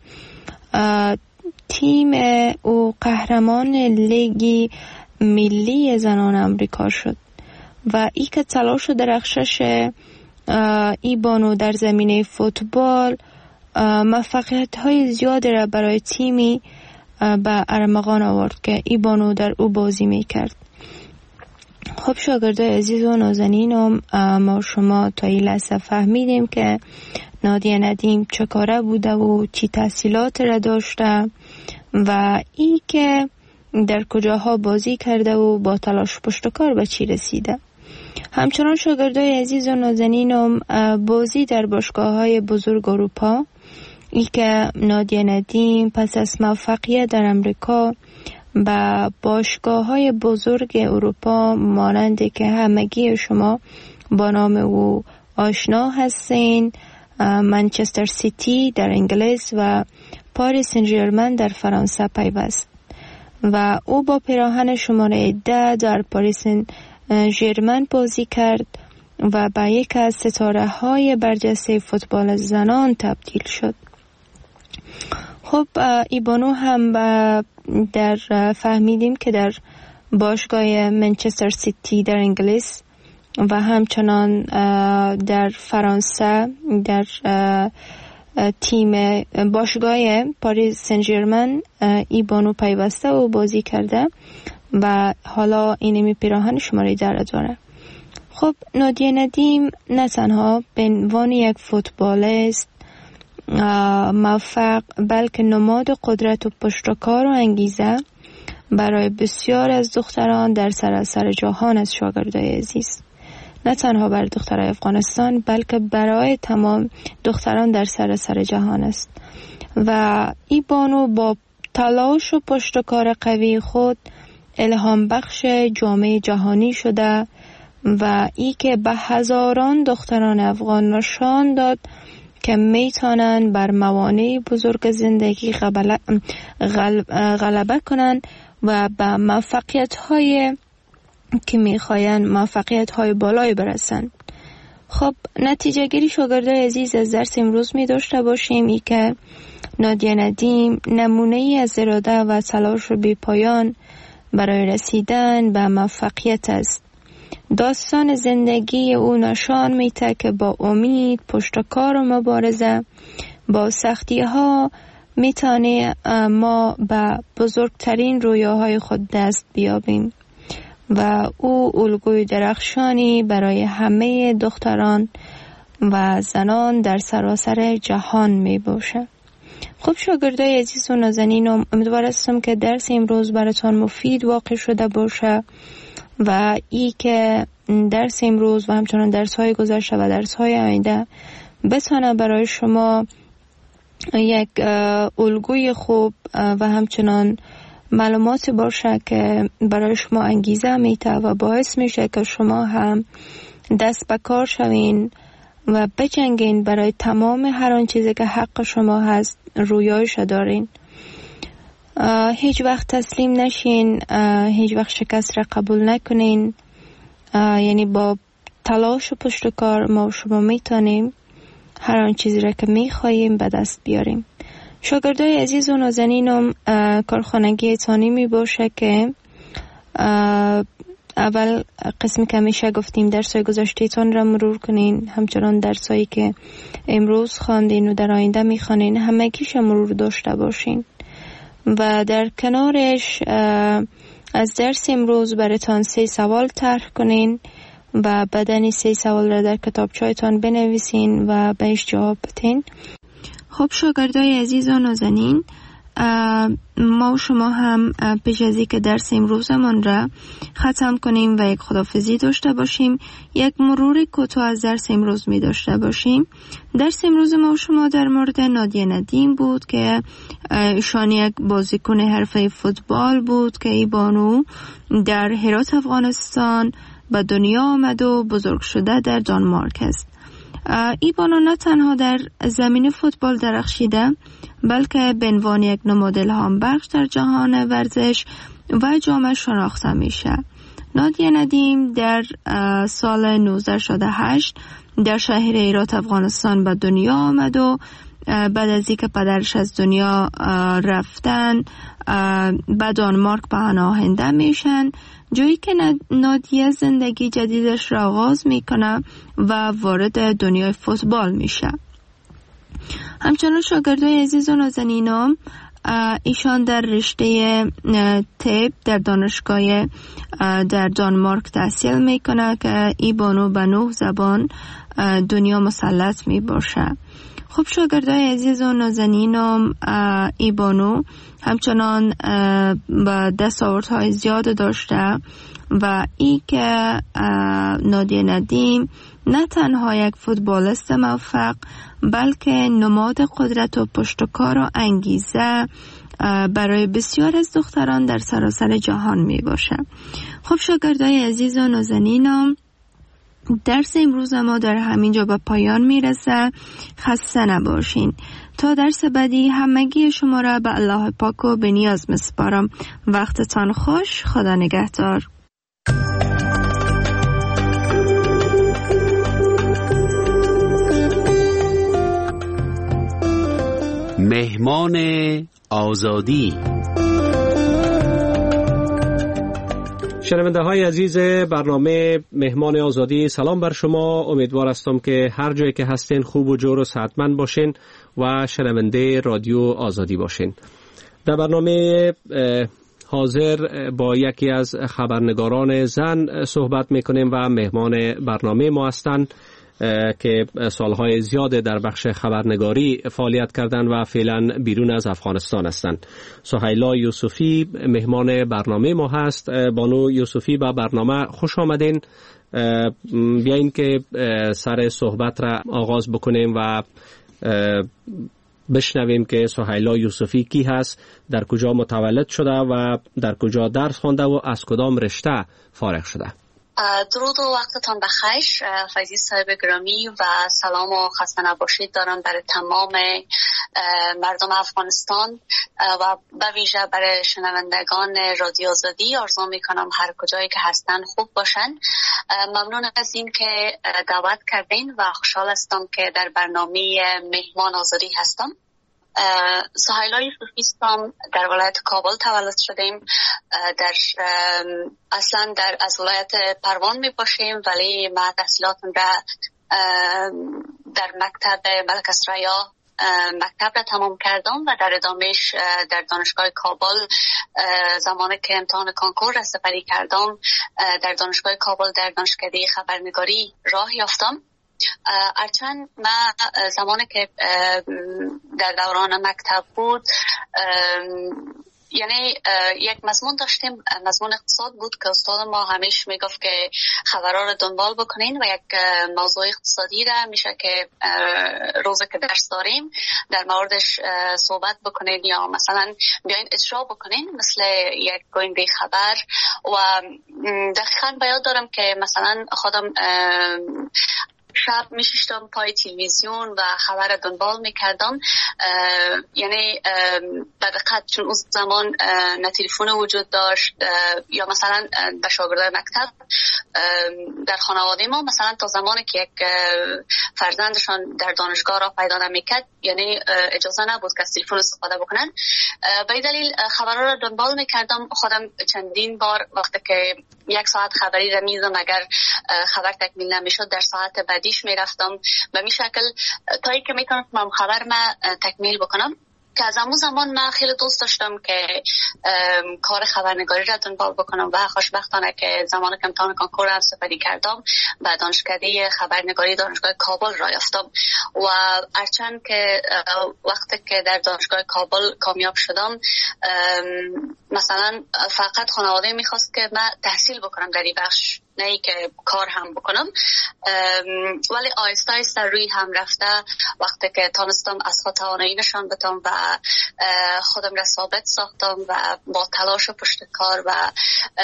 تیم او قهرمان لیگ ملی زنان امریکا شد و ای که تلاش و درخشش ای بانو در زمینه فوتبال موفقیت های زیاد را برای تیمی به ارمغان آورد که ای بانو در او بازی می کرد. خب شاگردای عزیز و نازنینم، ما شما تا این لحظه فهمیدیم که نادیه ندیم چه کاره بوده و چی تحصیلات را داشته و ای که در کجاها بازی کرده و با تلاش پشتکار به چی رسیده. همچنان شاگردای عزیز و نازنینم، بازی در باشگاه‌های بزرگ اروپا، ای که نادیه ندیم پس از موفقیت در امریکا با باشگاه‌های بزرگ اروپا مانند که همگی شما با نام او آشنا هستین، منچستر سیتی در انگلیس و پاریس سن ژرمن در فرانسه پیوست و او با پیراهن شماره ده در پاریس سن ژرمن بازی کرد و به یک از ستاره های برجسته فوتبال زنان تبدیل شد. خب ای بانو هم در فهمیدیم که در باشگاه منچستر سیتی در انگلیس و همچنان در فرانسه در تیم باشگاه پاریس سن ژرمن ای بانو پیوسته و بازی کرده و حالا اینمی پیراهن شماره در داره. خب نادیه ندیم نه تنها به عنوان یک فوتبالیست موفق بلکه نماد قدرت و پشتکار و انگیزه برای بسیار از دختران در سراسر جهان از شاگردای عزیز، نه تنها برای دخترای افغانستان بلکه برای تمام دختران در سراسر جهان است و ای بانو با تلاش و پشتکار قوی خود الهام بخش جامعه جهانی شده و ای که به هزاران دختران افغان نشان داد که میتونن بر موانع بزرگ زندگی غلبه کنن و به موفقیت های که میخواین موفقیت های بالای برسن. خب نتیجه گیری شاگردای عزیز از درس امروز می داشته باشیم ای که نادیه ندیم نمونه ای از اراده و تلاش بی پایان برای رسیدن به موفقیت است. داستان زندگی او نشان میده که با امید، پشتکار و مبارزه با سختی ها میتونه ما به بزرگترین رویاهای خود دست بیابیم و او الگوی درخشانی برای همه دختران و زنان در سراسر جهان می باشه. خب شاگردای عزیز و نازنینم، امیدوار هستم که درس امروز براتون مفید واقع شده باشه و ای که درس امروز و همچنان درس های گذشته و درس های آینده بتونه برای شما یک الگوی خوب و همچنان معلومات باشه که برای شما انگیزه میده و باعث میشه که شما هم دست به کار شوین و بجنگین برای تمام هر آن چیزی که حق شما هست رویایش دارین. هیچ وقت تسلیم نشین، هیچ وقت شکست را قبول نکنین، یعنی با تلاش و پشتکار ما شما میتونیم هر آن چیزی را که میخواییم به دست بیاریم. شاگردای عزیز و نازنینم، کارخانگی تانی می باشه که اول قسمی که همیشه گفتیم درسای گذشته‌تان را مرور کنین، همچنان درسایی که امروز خواندین و در آینده میخوانین همگیش مرور داشته باشین و در کنارش از درس امروز براتان سه سوال طرح کنین و بعدن سه سوال را در کتابچه‌تان بنویسین و بهش جواب بدین. خب شاگردای عزیز و نازنین، ما و شما هم پیش از اینکه درس امروزمان را ختم کنیم و یک خداحافظی داشته باشیم، یک مرور کوتاه از درس امروز می داشته باشیم. درس امروز ما و شما در مورد نادیه ندیم بود که ایشان یک بازیکن حرفه فوتبال بود که ای بانو در هرات افغانستان به دنیا آمد و بزرگ شده در دانمارک است. ای بانو نه تنها در زمین فوتبال درخشیده بلکه به عنوان یک نماد الهام بخش در جهان ورزش و جامعه شناخته میشه. نادیه ندیم در سال نوزده شصت و هشت در شهر هرات افغانستان به دنیا آمد و بعد از اینکه پدرش از دنیا رفتن به دانمارک پناهنده میشن، جایی که نادیه زندگی جدیدش را آغاز میکنه و وارد دنیای فوتبال میشه. همچنان شاگردای عزیز و نازنینم، ایشان در رشته طب در دانشگاه در دانمارک تحصیل میکنه که ای بانو به نه زبان دنیا مسلط می باشه. خب شاگردای عزیز و نازنینم، ای بانو همچنان با دستاوردهای زیاد داشته و ای که نادیه ندیم نه تنها یک فوتبالیست موفق بلکه نماد قدرت و پشتکار و انگیزه برای بسیار از دختران در سراسر جهان می باشه. خب شاگردای عزیز و نازنینم، درس امروز ما در همینجا به پایان میرسه. خسته نباشین. تا درس بعدی همگی شما را به الله پاک و به نیاز میسپارم. وقتتان خوش. خدا نگهدار. مهمان آزادی. شنونده های عزیز برنامه مهمان آزادی، سلام بر شما. امیدوار هستم که هر جایی که هستین خوب و جور و صحتمند باشین و شنونده رادیو آزادی باشین. در برنامه حاضر با یکی از خبرنگاران زن صحبت میکنیم و مهمان برنامه ما هستند که سالهای زیاد در بخش خبرنگاری فعالیت کردند و فعلا بیرون از افغانستان هستند. سهیلا یوسفی مهمان برنامه ما هست. بانو یوسفی با برنامه خوش آمدین. بیاین که سر صحبت را آغاز بکنیم و بشنویم که سهیلا یوسفی کی هست، در کجا متولد شده و در کجا درس خوانده و از کدام رشته فارغ شده. درود و وقتتان بخیر فیضی صاحب گرامی و سلام و خسته نباشید دارم برای تمام مردم افغانستان و به ویژه برای شنوندگان رادیو آزادی. آرزو میکنم هر کجایی که هستن خوب باشن. ممنون از این که دعوت کردین و خوشحال هستم که در برنامه مهمان آزادی هستم. سهیلا یوسفی هستم، در ولایت کابل تولد شدیم. در اصلا در از ولایت پروان می باشیم، ولی ما تحصیلاتم را در مکتب ملک اسریا مکتب را تمام کردم و در ادامهش در دانشگاه کابل زمانی که امتحان کنکور را سپری کردم در دانشگاه کابل در دانشکده خبرنگاری راه یافتم. هرچند من زمانی که در دوران مکتب بود یعنی یک مضمون داشتیم، مضمون اقتصاد بود که استاد ما همیشه میگفت که خبرها رو دنبال بکنین و یک موضوع اقتصادی را میشه که روزی که درس داریم در موردش صحبت بکنین یا مثلا بیاین اجرا بکنین مثل یک گوینده خبر. و دقیقاً بیاد دارم که مثلا خودم شب میشیشتم پای تلویزیون و خبر دنبال میکردم. یعنی به دقت، چون اون زمان نه تلفن وجود داشت یا مثلا به شاگردای مکتب در خانواده ما، مثلا تا زمانی که یک فرزندشان در دانشگاه را پیدا نمیکرد، یعنی اجازه نبود که از تلفن استفاده بکنن. به این دلیل خبرها را دنبال میکردم. خودم چندین بار وقتی که یک ساعت خبری را میدم، اگر خبر تکمیل نمیشد در ساعت بعدیش میرفتم. به این شکل تا اینکه میتونم خبر ما تکمیل بکنم. که از همون زمان من خیلی دوست داشتم که کار خبرنگاری را دنبال بکنم و خوشبختانه که زمان که امتحان کنکور را سپری کردم و دانشکده خبرنگاری دانشگاه کابل را یافتم. و هرچند که وقتی که در دانشگاه کابل کامیاب شدم، مثلا فقط خانواده میخواست که من تحصیل بکنم در این بخش، نه ای که کار هم بکنم. ولی آیسته آیسته روی هم رفته، وقتی که تانستم از خود توانایی نشان بدم و خودم را ثابت ساختم و با تلاش و پشت کار و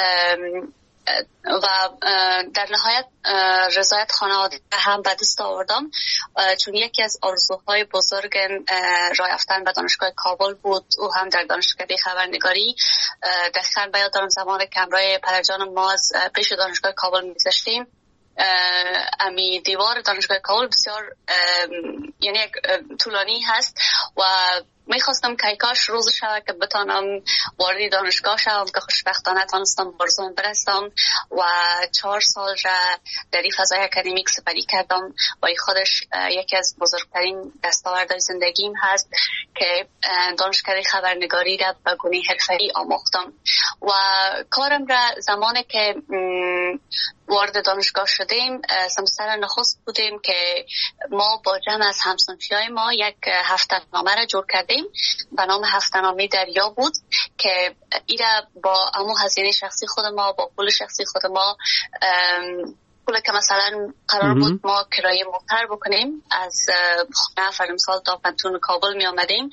و در نهایت رضایت خانواده هم به دست آوردم، چون یکی از آرزوهای بزرگم راه یافتن به دانشگاه کابل بود. او هم در دانشکده خبرنگاری. دقیقاً به یاد دارم زمانی که همراه پدرجانم ما از پیش دانشگاه کابل می‌گذشتیم، امی دیوار دانشگاه کابل بسیار یعنی یک طولانی هست و میخواستم که کاش روز شود که بتانم وارد دانشگاه شوم، که خوشبختانه تانستم برزون برستم و چهار سال را در این فضای اکادمیک سپری کردم و این خودش یکی از بزرگترین دستاوردهای زندگیم هست که دانشکده خبرنگاری را به گونه حرفه‌ای آموختم. و کارم را زمانی که وارد دانشگاه شدیم، سمستر نخست بودیم که ما با جمع از همسنفیای ما یک هفته‌نامه را جور کردیم به نام هفته‌نامه دریا بود که ایرا با امو هزینه شخصی خود ما، با پول شخصی خود ما، پول که مثلا قرار بود ما کرایه موتر بکنیم، از خونه فرمسال تا پنتون کابل می آمدیم.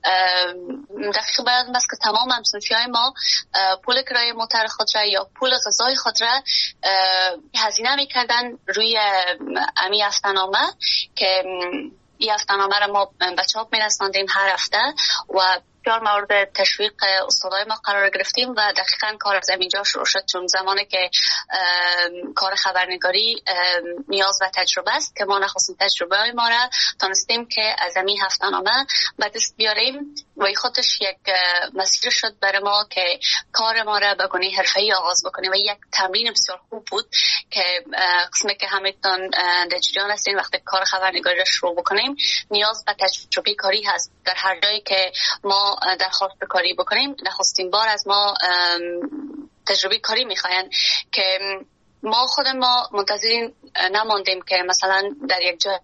دقیق باید است که تمام همسنفیای ما پول کرایه موتر خود را یا پول غذای خود را هزینه می کردن روی امی هفته‌نامه که این هفته‌نامه را ما به چاپ می رساندیم هر هفته و بسیار مورد تشویق استادای ما قرار گرفتیم و دقیقاً کار از اینجا شروع شد، چون زمانی که کار خبرنگاری نیاز و تجربه است که ما نخواستیم تجربه های ما را تانستیم که از این هفته‌نامه به دست بیاریم و این خودش یک مسیر شد برای ما که کار ما را به گونه حرفه‌ای آغاز بکنیم و یک تمرین بسیار خوب بود که قسمه که همتون در جریان هستین وقتی کار خبرنگاری را شروع بکنیم نیاز به تجربه کاری هست. در هر جایی که ما درخواست کاری بکنیم نخستین بار از ما تجربه کاری میخواین که ما خود ما منتظرین نماندیم که مثلا در یک جای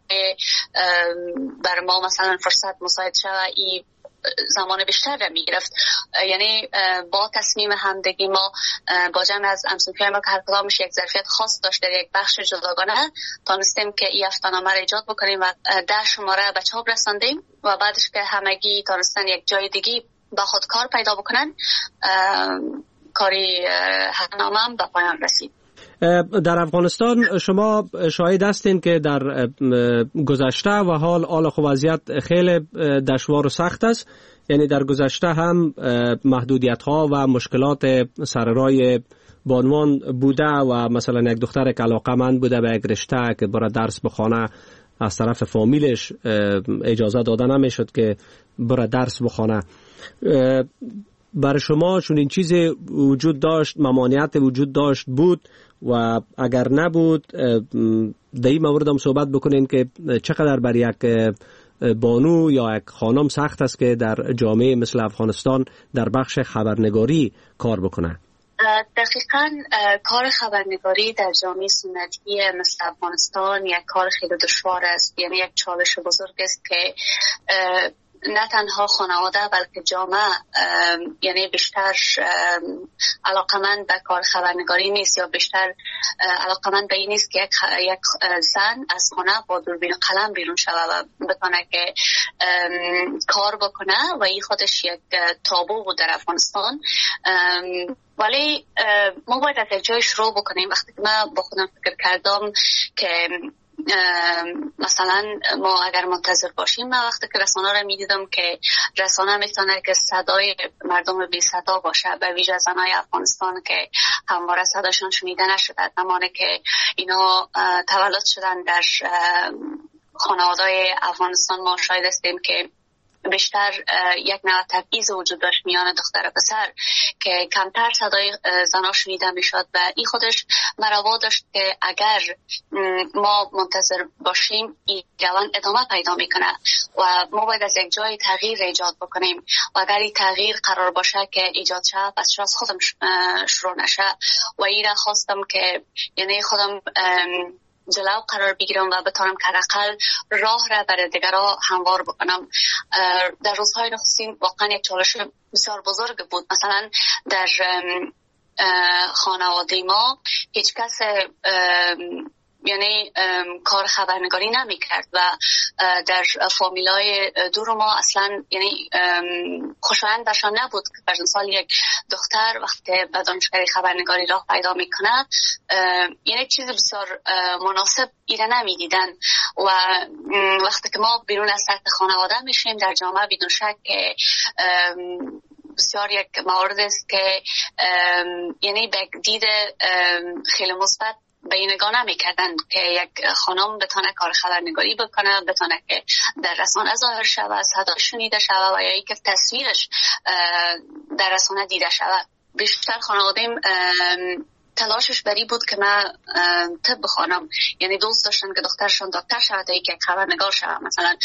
بر ما مثلا فرصت مساعد شود، این زمان بیشتر را میگرفت. یعنی با تصمیم همدگی ما با جمع از همسنفیای ما که هر کدامش یک ظرفیت خاص داشت در یک بخش جداگانه تانستیم که این هفته‌نامه را ایجاد بکنیم و ده شماره به چاپ رساندیم و بعدش که همگی تانستن یک جای دیگه با خود کار پیدا بکنن، کاری هفته‌نامه هم به پایان رسید. در افغانستان شما شاهد هستین که در گذشته و حال حال خو وضعیت خیلی دشوار و سخت است. یعنی در گذشته هم محدودیت ها و مشکلات سر راه بانوان بوده و مثلا یک دختر که علاقه‌مند بوده به یک رشته که برای درس بخونه از طرف فامیلش اجازه داده نمیشد که برای درس بخونه. برای شما چون این چیز وجود داشت، ممانعت وجود داشت بود و اگر نبود در این مورد هم صحبت بکنین که چقدر بر یک بانو یا یک خانم سخت است که در جامعه مثل افغانستان در بخش خبرنگاری کار بکنه؟ دقیقاً کار خبرنگاری در جامعه سنتی مثل افغانستان یک کار خیلی دشوار است. یعنی یک چالش بزرگ است که نه تنها خانواده بلکه جامعه یعنی بیشتر علاقمند به کار خبرنگاری نیست یا بیشتر علاقمند به این نیست که یک, یک زن از خانه با دوربین قلم بیرون شود و بتونه که کار بکنه و این خودش یک تابو بود در افغانستان. ولی ما باید از یک جای شروع بکنیم. وقتی که من با خودم فکر کردم که مثلا ما اگر منتظر باشیم، من وقتی که رسانه را میدیدم که رسانه میتونه که صدای مردم بی صدا باشه، به ویژه زنای افغانستان که همواره صداشون شنیده نشده، زمانی که اینا تولد شدن در خانواده‌های افغانستان، ما شاهد هستیم که بیشتر یک نوع تبعیض وجود داشت میان دختر و پسر که کمتر صدای زنها شنیده میشد و این خودش مرا داشت که اگر ما منتظر باشیم این روند ادامه پیدا میکنه و ما باید از یک جای تغییر ایجاد بکنیم و اگر این تغییر قرار باشه که ایجاد شه پس چرا از خودم شروع نشه و این را خواستم که یعنی خودم جلو قرار بگیرم و بتونم که حداقل راه را برای دیگرها هموار بکنم. در روزهای نخستین واقعا یک چالش بسیار بزرگ بود. مثلا در خانواده ما هیچ کس یعنی کار خبرنگاری نمی کرد و در فامیلای دور ما اصلا یعنی خوشایند برشان نبود که بر مثال یک دختر وقتی به دانشگاه خبرنگاری راه پیدا می کند یعنی چیز بسیار مناسب ایره نمی دیدن و وقتی که ما بیرون از سطح خانواده میشیم در جامعه بدون شک که بسیار یک مورد است که یعنی به دید خیلی مثبت به این نگاه نمی‌کردن که یک خانم بتونه کار خبرنگاری بکنه، بتونه که در رسانه ظاهر شود، صداش شنیده شود و یا ای که تصویرش در رسانه دیده شود. بیشتر خانواده‌ام تلاشش بری بود که من طب بخوانم، یعنی دوست داشتن که دخترشون دکتر شود یا که خبرنگار شود مثلا.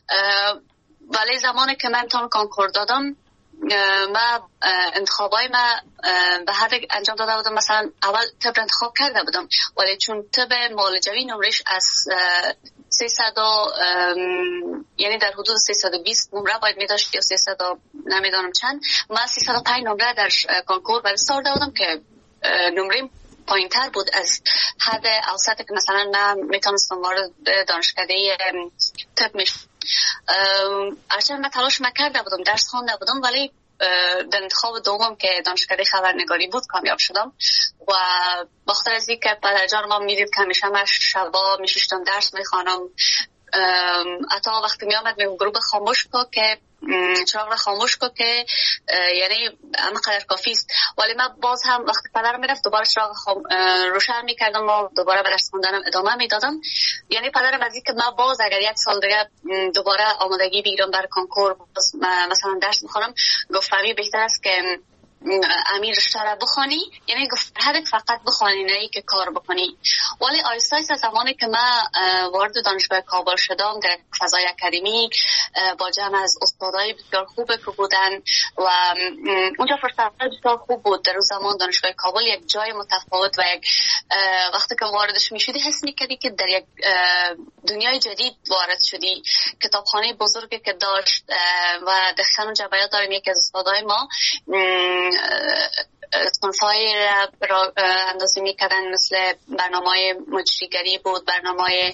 ولی زمانی که من امتحان کنکور دادم من انتخابای من به هر انجام داده بودم، مثلا اول طب انتخاب کرده بودم ولی چون طب معالجوی نمرش از سیصد یعنی در حدود سیصد و بیست نمره باید می داشت یا سیصد نمیدانم چند، من سیصد و پنج نمره در کنکور ولی سار دادم که نمره پایین تر بود از حد اوسط که مثلا من میتونستم وارد دانشکده طب میشم. هرچند من تلاش نکرده بودم، درس خوانده بودم ولی در انتخاب دوم که دانشکده خبرنگاری بود کامیاب شدم و بخاطر از اینکه پدرجان ما میدید که همیشه من شبا میشستم درس میخوانم، حتی وقتی میامد میگم گروه خاموش کو که چراغ را خاموش کو که یعنی اما قدر کافی است، ولی من باز هم وقتی پدرم میرفت دوباره چراغ خام... روشن میکردم و دوباره به درس خوندنم ادامه میدادم. یعنی پدرم از اینکه من باز اگر یک سال دیگه دوباره آمادگی بگیرم برای کنکور مثلا درس میخونم گفت فهمی بهتر است که امیر رشته را بخوانی، یعنی گفت هدف فقط بخوانی نه ای که کار بکنی. ولی آیسته آیسته زمانی که من وارد دانشگاه کابل شدم در فضای اکادمی با جمع از استادای بسیار خوبه که بودن و اونجا فرصت بسیار خوب بود. در روز زمان دانشگاه کابل یک جای متفاوت و یک وقتی که واردش میشدی حس میکردی که در یک دنیای جدید وارد شدی. کتابخانه بزرگی که داشت و دقیقاً اونجا بیاد داریم یکی از استادای ما صنفای را اندازی میکردن، مثل برنامه مجریگری بود، برنامه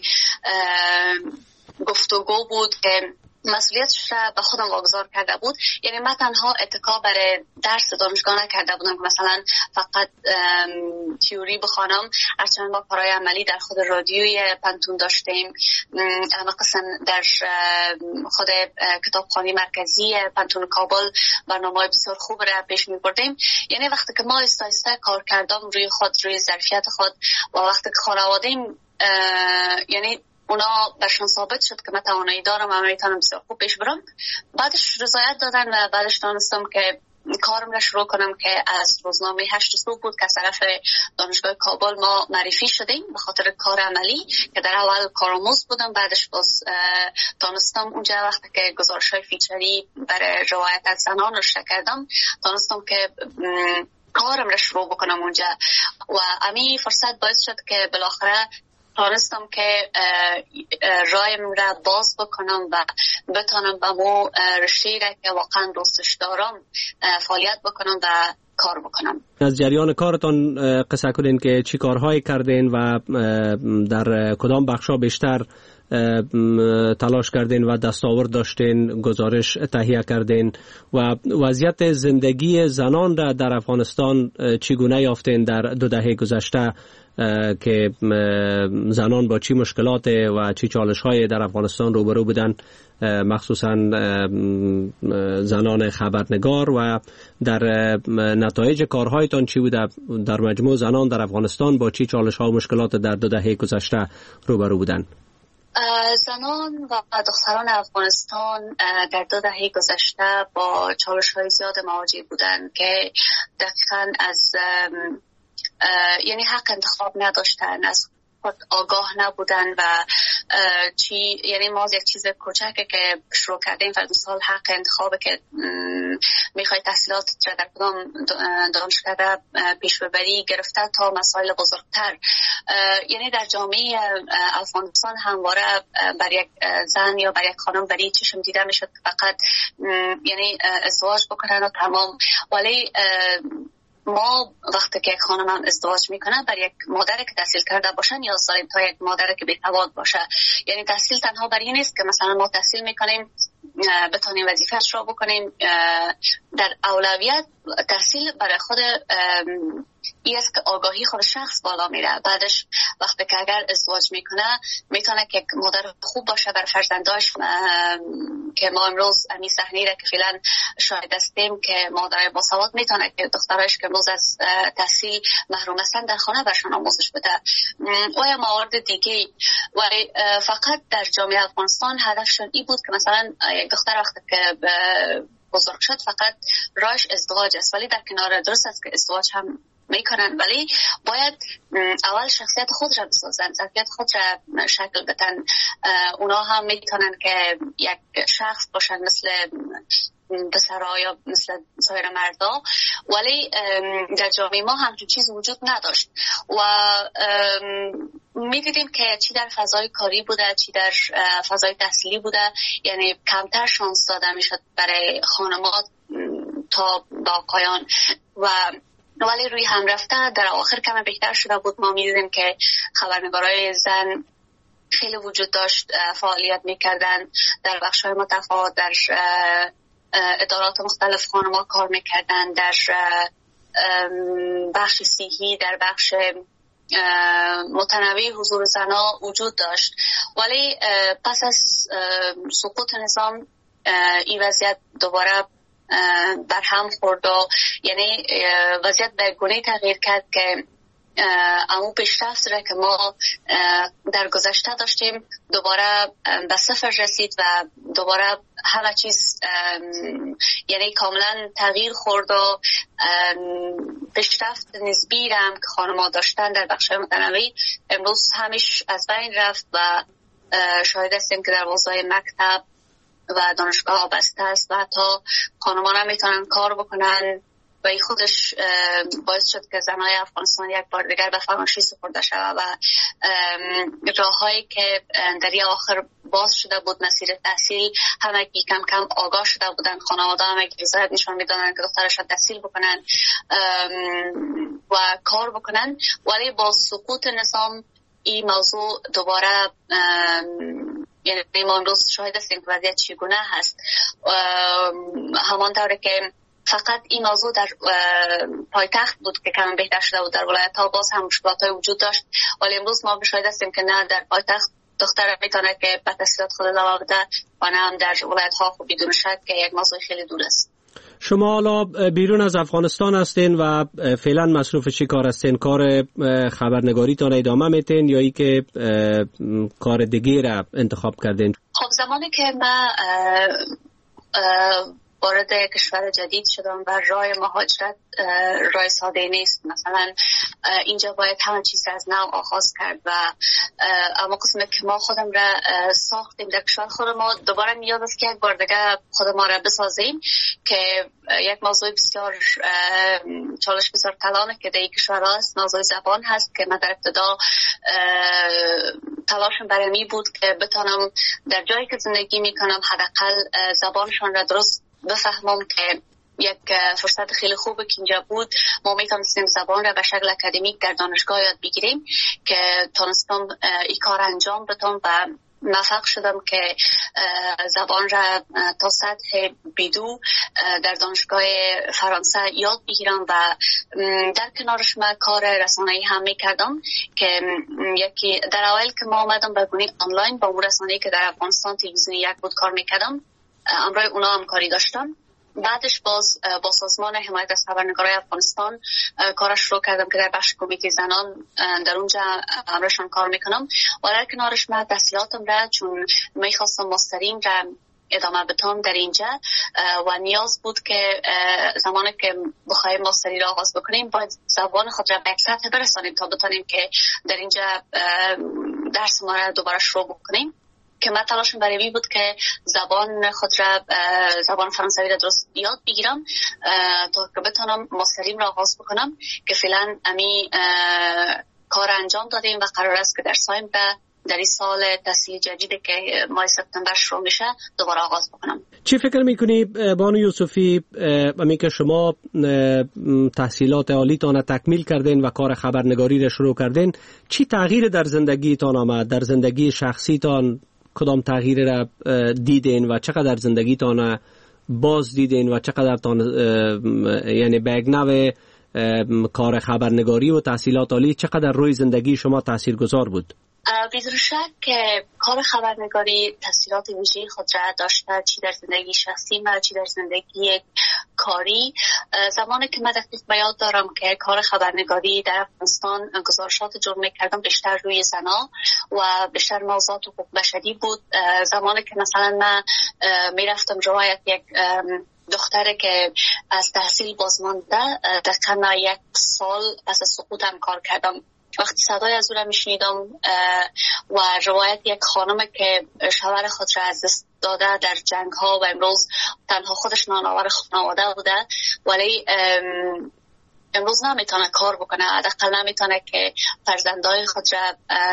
گفتگو بود که مسئولیتش را به خودم واگذار کرده بود. یعنی من تنها اتکا برای درس دانشگاه نکرده بودم که مثلا فقط تیوری بخوانم، هرچند ما کارهای عملی در خود رادیوی پنتون داشتیم، اما قسم در خود کتابخانه مرکزی پنتون کابل برنامه بسیار خوب را پیش می بردیم. یعنی وقتی که ما استایسته کار کردم روی خود، روی ظرفیت خود و وقتی که خانواده‌ام یعنی اونا برشان ثابت شد که من توانایی دارم و میتونم بسیار خوب پیش برم، بعدش رضایت دادن و بعدش دانستم که کارم را شروع کنم که از روزنامه هشت صبح بود که از طرف دانشگاه کابل ما معرفی شدیم به خاطر کار عملی که در اول کارآموز بودم، بعدش باز دانستم اونجا وقتی که گزارش‌های فیچری برای روایت از زنان نوشته کردم دانستم که کارم را شروع بکنم اونجا و امی فرصت باعث شد که بالاخره تانستم که رایم را باز بکنم و بتانم به مو رشته را که واقعا دوستش دارم فعالیت بکنم و کار بکنم. از جریان کارتان قصه کنین که چی کارهایی کردین و در کدام بخشا بیشتر تلاش کردین و دستاورد داشتین، گزارش تهیه کردین و وضعیت زندگی زنان را در افغانستان چگونه یافتین در دو دهه گذشته که زنان با چی مشکلات و چی چالش‌های در افغانستان روبرو بودن، مخصوصا زنان خبرنگار، و در نتایج کارهایتان چی بوده؟ در مجموع زنان در افغانستان با چی چالش‌ها و مشکلات در دو دهه گذشته روبرو بودن؟ زنان و دختران افغانستان در دو دهه گذشته با چالش‌های زیاد مواجه بودند که دقیقاً از یعنی حق انتخاب نداشتن، از خود آگاه نبودن و چی یعنی ما یک چیز کوچکه که شروع کردیم فرض مثال حق انتخابه که میخوای تحصیلات را در کدام دانشکده پیش ببری گرفته تا مسائل بزرگتر. یعنی در جامعه افغانستان همواره بر یک زن یا بر یک خانم بری چشم دیده میشد فقط یعنی ازدواج بکنن و تمام، ولی ما وقتی که یک خانم هم ازدواج میکنه بر یک مادری که تحصیل کرده باشه نیاز داریم تا یک مادری که بی‌سواد باشه. یعنی تحصیل تنها برای این نیست که مثلا ما تحصیل میکنیم بتونیم وظیفه‌اش را بکنیم، در اولویت تحصیل برای خود این است که آگاهی خود شخص بالا میره. بعدش وقتی که اگر ازدواج میکنه میتونه که مادر خوب باشه بر فرزنداش، که ما امروز امی صحنه‌ای را که فعلا شاهد هستیم که مادر باسواد میتونه که دخترایش که امروز از تحصیل محروم هستن در خانه برشان آموزش بده و یا موارد دیگه. ولی فقط در جامعه افغانستان هدفشون این بود که مثلا یک دختر وقتی که بزرگ شد فقط راهش ازدواج است، ولی در کنار درست است که ازدواج هم میکنن، ولی باید اول شخصیت خود را بسازن، ظرفیت خود را شکل بدن. اونا هم میتونن که یک شخص باشن مثل پسرها یا مثل سایر مردا، ولی در جامعه ما همچون چیز وجود نداشت و میدیدیم که چی در فضای کاری بوده چی در فضای تحصیلی بوده، یعنی کمتر شانس داده میشد برای خانمات تا با آقایان و ولی روی هم رفته در آخر کم بهتر شده بود. ما میدیدیم که خبرنگارای زن خیلی وجود داشت، فعالیت میکردن در بخش‌های متفاوت، در ادارات مختلف خانم‌ها کار میکردن، در بخش صحی، در بخش متنوع حضور زنها وجود داشت. ولی پس از سقوط نظام این وضعیت دوباره بر هم خورد و یعنی وضعیت به گونه تغییر کرد که اما پیشرفت را که ما در گذشته داشتیم دوباره به صفر رسید و دوباره همه چیز یعنی کاملا تغییر خورد و پیشرفت نسبی را هم که خانم‌ها داشتن در بخش‌های متنوع امروز همیش از بین رفت و شاهد هستیم که در حوزه مکتب و دانشگاه بسته است و حتی خانمان هم میتونن کار بکنن و این خودش باعث شد که زنای افغانستان یک بار دیگر به فراموشی سپرده شود و راههایی که در این آخر باز شده بود مسیر تحصیل همه کم کم آگاه شده بودن، خانواده همه رضایت نشان میدادن که دخترشان تحصیل بکنن و کار بکنن. ولی با سقوط نظام این موضوع دوباره یعنی ما امروز شاهد هستیم که وضعیت چگونه هست. همان طوری که فقط این موضوع در پایتخت بود که کم بهتر شده بود، در ولایت ها باز هم مشکلات های وجود داشت، ولی امروز ما شاهد هستیم که نه در پایتخت دختر میتونه که به تحصیلات خود ادامه بده و نه هم در ولایت ها خب بدون شک که یک موضوع خیلی دور است. شما حالا بیرون از افغانستان هستین و فعلا مصروف چی کار هستین؟ کار خبرنگاری تان ادامه میتین یا ای که کار دیگه را انتخاب کردین؟ خب زمانی که من وارد کشور جدید شدم و راه مهاجرت راه ساده نیست، مثلا اینجا باید همه چیز از نو آغاز کرد و اما قسمت که ما خودم را ساختیم در کشور خود ما دوباره نیاز است که یک بار دیگه خود ما را بسازیم که یک موضوع بسیار چالش بسیار کلانه که در این کشور هست موضوع زبان هست که من در ابتدا تلاشم برای می بود که بتانم در جایی که زندگی می کنم حداقل زبانشان را درست بفهمم که یک فرصت خیلی خوبه که اینجا بود ما میتونستیم زبان را به شکل اکادمیک در دانشگاه یاد بگیریم که تونستم این کار انجام بدم و موفق شدم که زبان را تا سطح بیدو در دانشگاه فرانسه یاد بگیرم و در کنارش من کار رسانه‌ای هم میکردم که یکی در اول که ما آمدم به گونه آنلاین با اون رسانه‌ای که در افغانستان تلویزیون یک بود کار میکردم، امروی اونا هم کاری داشتم. بعدش باز با سازمان حمایت از خبرنگارای افغانستان کارش شروع کردم که در بخش کمیته زنان در اونجا همراهشان کار میکنم و در کنارش من تحصیلاتم را چون میخواستم ماستریم را ادامه بدم در اینجا و نیاز بود که زمانی که بخوایم ماستری را آغاز بکنیم باید زبان خود را به یک سطح برسانیم تا بتونیم که در اینجا درس ما را دوباره شروع بکنیم. که من تلاشم برای این بود که زبان خود را زبان فرانسوی را درست یاد بگیرم تا که بتونم ماستریم را آغاز بکنم که فعلا امی کار انجام دادیم و قرار است که در سایمبر در این سال تحصیل جدیدی که ماه سپتامبر شروع میشه دوباره آغاز بکنم. چی فکر میکنی بانو یوسفی، امی که شما تحصیلات عالیتان تکمیل کردین و کار خبرنگاری را شروع کردین، چی تغییر در زندگیتان آمد؟ در زندگی شخصیتان کدام تغییر را دیدین و چقدر زندگیتان باز دیدین و چقدر تان یعنی بگنو کار خبرنگاری و تحصیلات عالی چقدر روی زندگی شما تاثیرگذار بود؟ بدون شک که کار خبرنگاری تاثیرات ویژه‌ای خود را داشته، چی در زندگی شخصی من چی در زندگی کاری. زمانی که من دقیق به یاد دارم که کار خبرنگاری در افغانستان گزارشات جمع می‌کردم بیشتر روی زنا و بیشتر موضوعات حقوق بشری بود. زمانی که مثلا من میرفتم روایت یک دختره که از تحصیل بازمانده دقیقا یک سال پس از سقوطم کار کردم، وقتی صدای از او را میشنیدم و روایت یک خانم که شوهر خود را از دست داده در جنگ ها و امروز تنها خودش نانآور خانواده بوده ولی امروز نمیتونه کار بکنه، حداقل نمیتونه که فرزندای خود را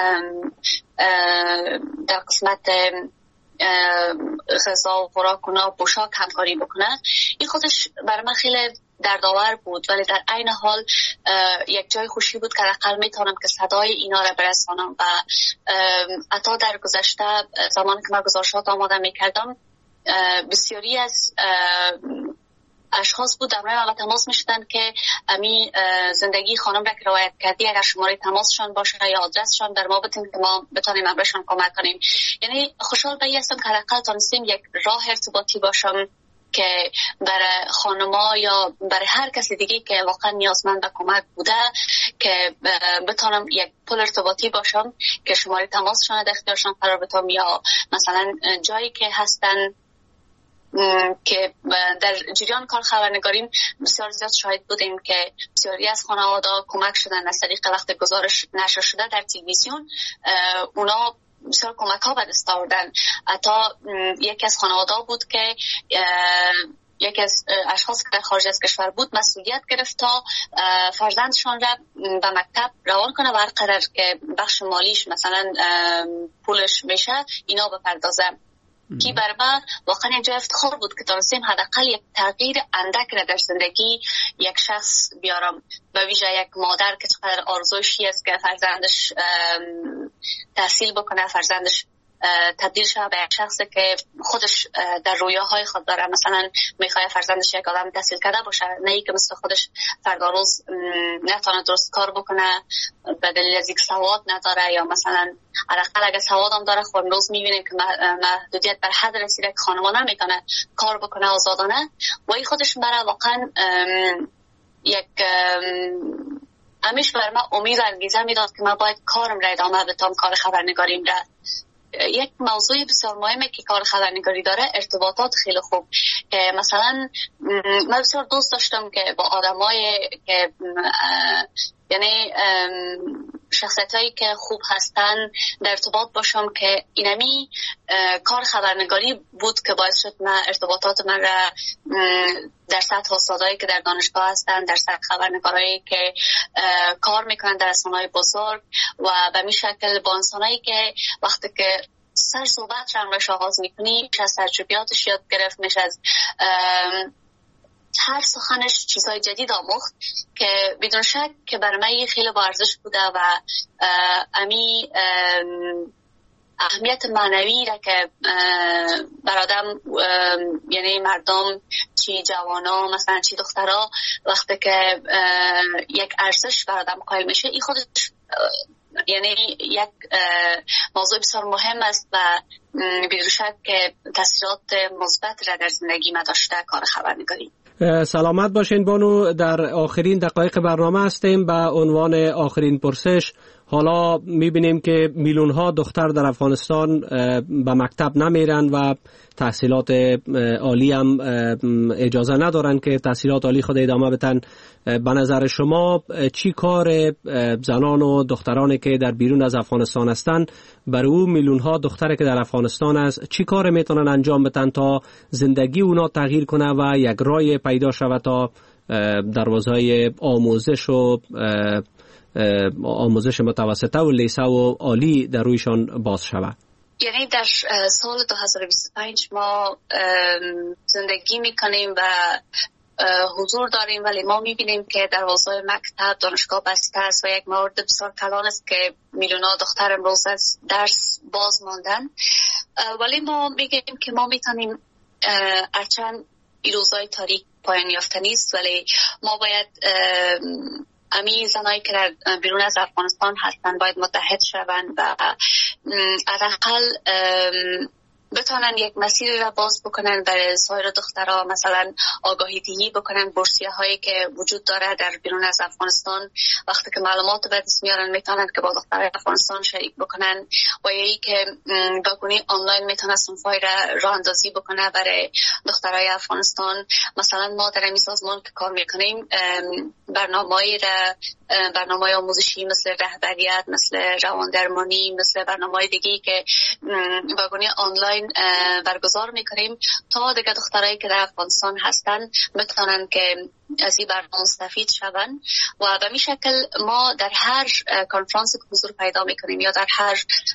در قسمت غذا و خوراک و پوشاک همکاری بکنه. این خودش برای من خیلی دردآور بود ولی در عین حال یک جای خوشی بود که حداقل میتونم که صدای اینا را برسانم و حتی در گذشته زمانی که من گزارشات آماده میکردم بسیاری از اشخاص بود در من تماس میشدن که امی زندگی خانم را که روایت کردی اگر شماره تماسشان باشه یا آدرسشان در ما بتونیم که ما بتونیم امرشان کمک کنیم. یعنی خوشحال به این هستم که حداقل تونستیم یک راه ارتباطی باشم که برای خانما یا برای هر کسی دیگه که واقعا نیازمند به کمک بوده که بتونم یک پل ارتباطی باشم که شماره تماسشان در اختیارشان قرار بدم یا مثلا جایی که هستن که در جریان کار خبرنگاریم بسیار زیاد شاهد بودیم که بسیاری از خانواده کمک شدن از طریق وقت گزارش نشر شده در تلویزیون، اونا بسیار کمک ها به دست آوردن. حتی یکی از خانواده بود که یکی از اشخاص که در خارج از کشور بود مسئولیت گرفت تا فرزندشان را به مکتب روان کنه و هر قدر که بخش مالیش مثلا پولش میشه اینا بپردازه. کی برای من واقعا یک جای افتخار بود که تونستیم حداقل یک تغییر اندک را در زندگی یک شخص بیارم، به ویژه یک مادر که چقدر آرزوشی است که فرزندش تحصیل بکنه، فرزندش تبدیل شده به یک شخصی که خودش در رویاهای خود داره، مثلا میخواد فرزندش یک آدم تحصیل کرده باشه، نه ای که مثل خودش فردا روز نتونه درست کار بکنه به دلیل از اینکه سواد نداره یا مثلا حداقل اگه سواد هم داره خود روز میبینیم که محدودیت بر حد رسیده که خانمان نمیتونه کار بکنه آزادانه و این خودش برای واقعا یک همیشه بر من امید و انگیزه میداد که من باید کارم را ادامه بدم، کار خبرنگاریم را. یک موضوع بسیار مهمه که کار خبرنگاری داره ارتباطات خیلی خوب، که مثلا من بسیار دوست داشتم که با آدمای که یعنی شخصیتایی که خوب هستن در ارتباط باشم که اینمی کار خبرنگاری بود که باعث شد من ارتباطات من را در سطح استادایی که در دانشگاه هستن، در سطح خبرنگارایی که کار میکنن در رسانه‌های بزرگ و به می شکل با انسانایی که وقتی که سر صحبت را همراهش آغاز میکنی میشه از تجربیاتش یاد گرفت، میشه از هر سخنش چیزهای جدید آموخت که بدون شک که برای من خیلی با ارزش بوده و امی اهمیت معنوی را که برادم یعنی مردم چی جوانا مثلا چی دخترها وقتی که یک ارزش برادم قائل میشه این خودش یعنی یک موضوع بسیار مهم است و بدون شک که تاثیرات مثبت را در زندگی ما داشته کار خبرنگاری. سلامت باشین بانو. در آخرین دقایق برنامه هستیم. به عنوان آخرین پرسش، حالا میبینیم که میلیون ها دختر در افغانستان به مکتب نمیرن و تحصیلات عالی هم اجازه ندارن که تحصیلات عالی خود ادامه بدن. به نظر شما چی کار زنان و دخترانی که در بیرون از افغانستان هستند برای اون میلیون ها دختری که در افغانستان است چی کار میتونن انجام بدن تا زندگی اونا تغییر کنه و یک راه پیدا شود تا دروازه‌های آموزش و آموزش متوسطه و لیسه و عالی در رویشان باز شود؟ یعنی در سال دو هزار و بیست و پنج ما زندگی میکنیم و حضور داریم، ولی ما میبینیم که دروازه‌های مکتب دانشگاه بسته است و یک مورد بسیار کلان است که میلیون‌ها دختر امروز از درس باز ماندن. ولی ما میگیم که ما میتونیم هرچند این روزهای تاریک پایان یافته نیست، ولی ما باید امی زنایی که در بیرون از افغانستان هستن باید متحد شوند و حداقل بتونن یک مسیر را باز بکنن برای سایر دخترها، مثلا آگاهی دهی بکنن بورسیه هایی که وجود داره در بیرون از افغانستان. وقتی که معلومات به دست میارن میتونن که با دخترای افغانستان شریک بکنن و یکی که بگونی آنلاین میتونه صنفای را راه اندازی بکنه برای دخترای افغانستان. مثلا ما در این سازمان که کار میکنیم برنامه‌ای را برنامه‌های آموزشی مثل رهبریت، مثل رواندرمانی، مثل برنامه‌های دیگه‌ای که بگونی آنلاین برگزار میکنیم تا دیگه دخترایی که در افغانستان هستن بتونن که از این برنامه مستفید شون و به این شکل ما در هر کنفرانس که حضور پیدا میکنیم یا در هر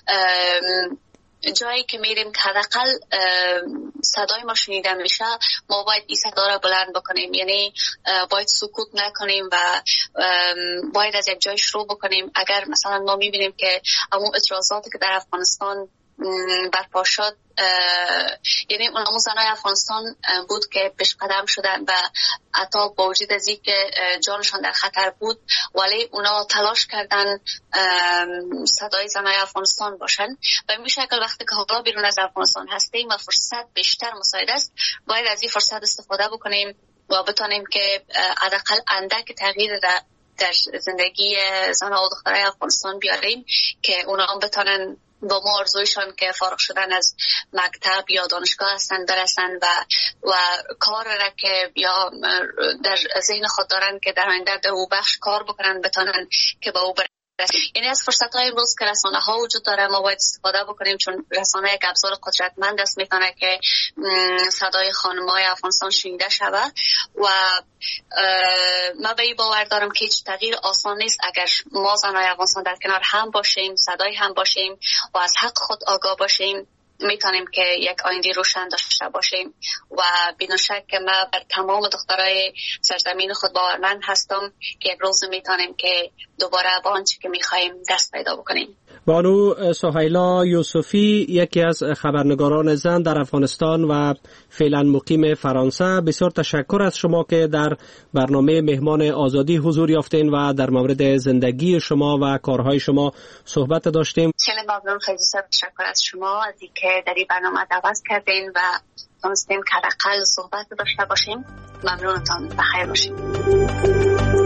جایی که میریم که حداقل صدای ما شنیده میشه، ما باید این صدا را بلند بکنیم، یعنی باید سکوت نکنیم و باید از یک جای شروع بکنیم. اگر مثلا ما میبینیم که همون اعتراضاتی که در افغانستان برپا شد، یعنی اون همون زنای افغانستان بود که پیش قدم شدن و حتی با وجود از این که جانشان در خطر بود ولی اونا تلاش کردن صدای زنای افغانستان باشن. و این شکل وقتی که حالا بیرون از افغانستان هستیم و فرصت بیشتر مساعد است، باید از این فرصت استفاده بکنیم و بتونیم که حداقل اندک تغییر در زندگی زنها و دخترای افغانستان بیاریم که اونا هم بتونن با ما آرزویشان که فارغ شدن از مکتب یا دانشگاه هستن برسن و و کار را که یا در ذهن خود دارن که در آینده در او بخش کار بکنن بتونن که با او برسن. یعنی از فرصت‌های امروز که رسانه ها وجود داره ما باید استفاده بکنیم، چون رسانه یک ابزار قدرتمند است، میتونه که صدای خانم‌های افغانستان شنیده شود و ما به این باور دارم که هیچ تغییر آسان نیست. اگر ما زنای افغانستان در کنار هم باشیم، صدای هم باشیم و از حق خود آگاه باشیم، میتونیم که یک آینده روشن داشته باشیم و بدون شک که ما بر تمام دخترای سرزمین خود باورمند هستم که یک روز میتونیم که دوباره به آنچه که میخوایم دست پیدا بکنیم. بانو سهیلا یوسفی، یکی از خبرنگاران زن در افغانستان و فعلا مقیم فرانسه، بسیار تشکر از شما که در برنامه مهمان آزادی حضور یافتین و در مورد زندگی شما و کارهای شما صحبت داشتیم. خیلی ممنون، خیلی تشکر از شما از اینکه در این برنامه دعوت کردین و تونستیم که حداقل صحبت داشته باشیم. ممنونتان، بخیر باشیم.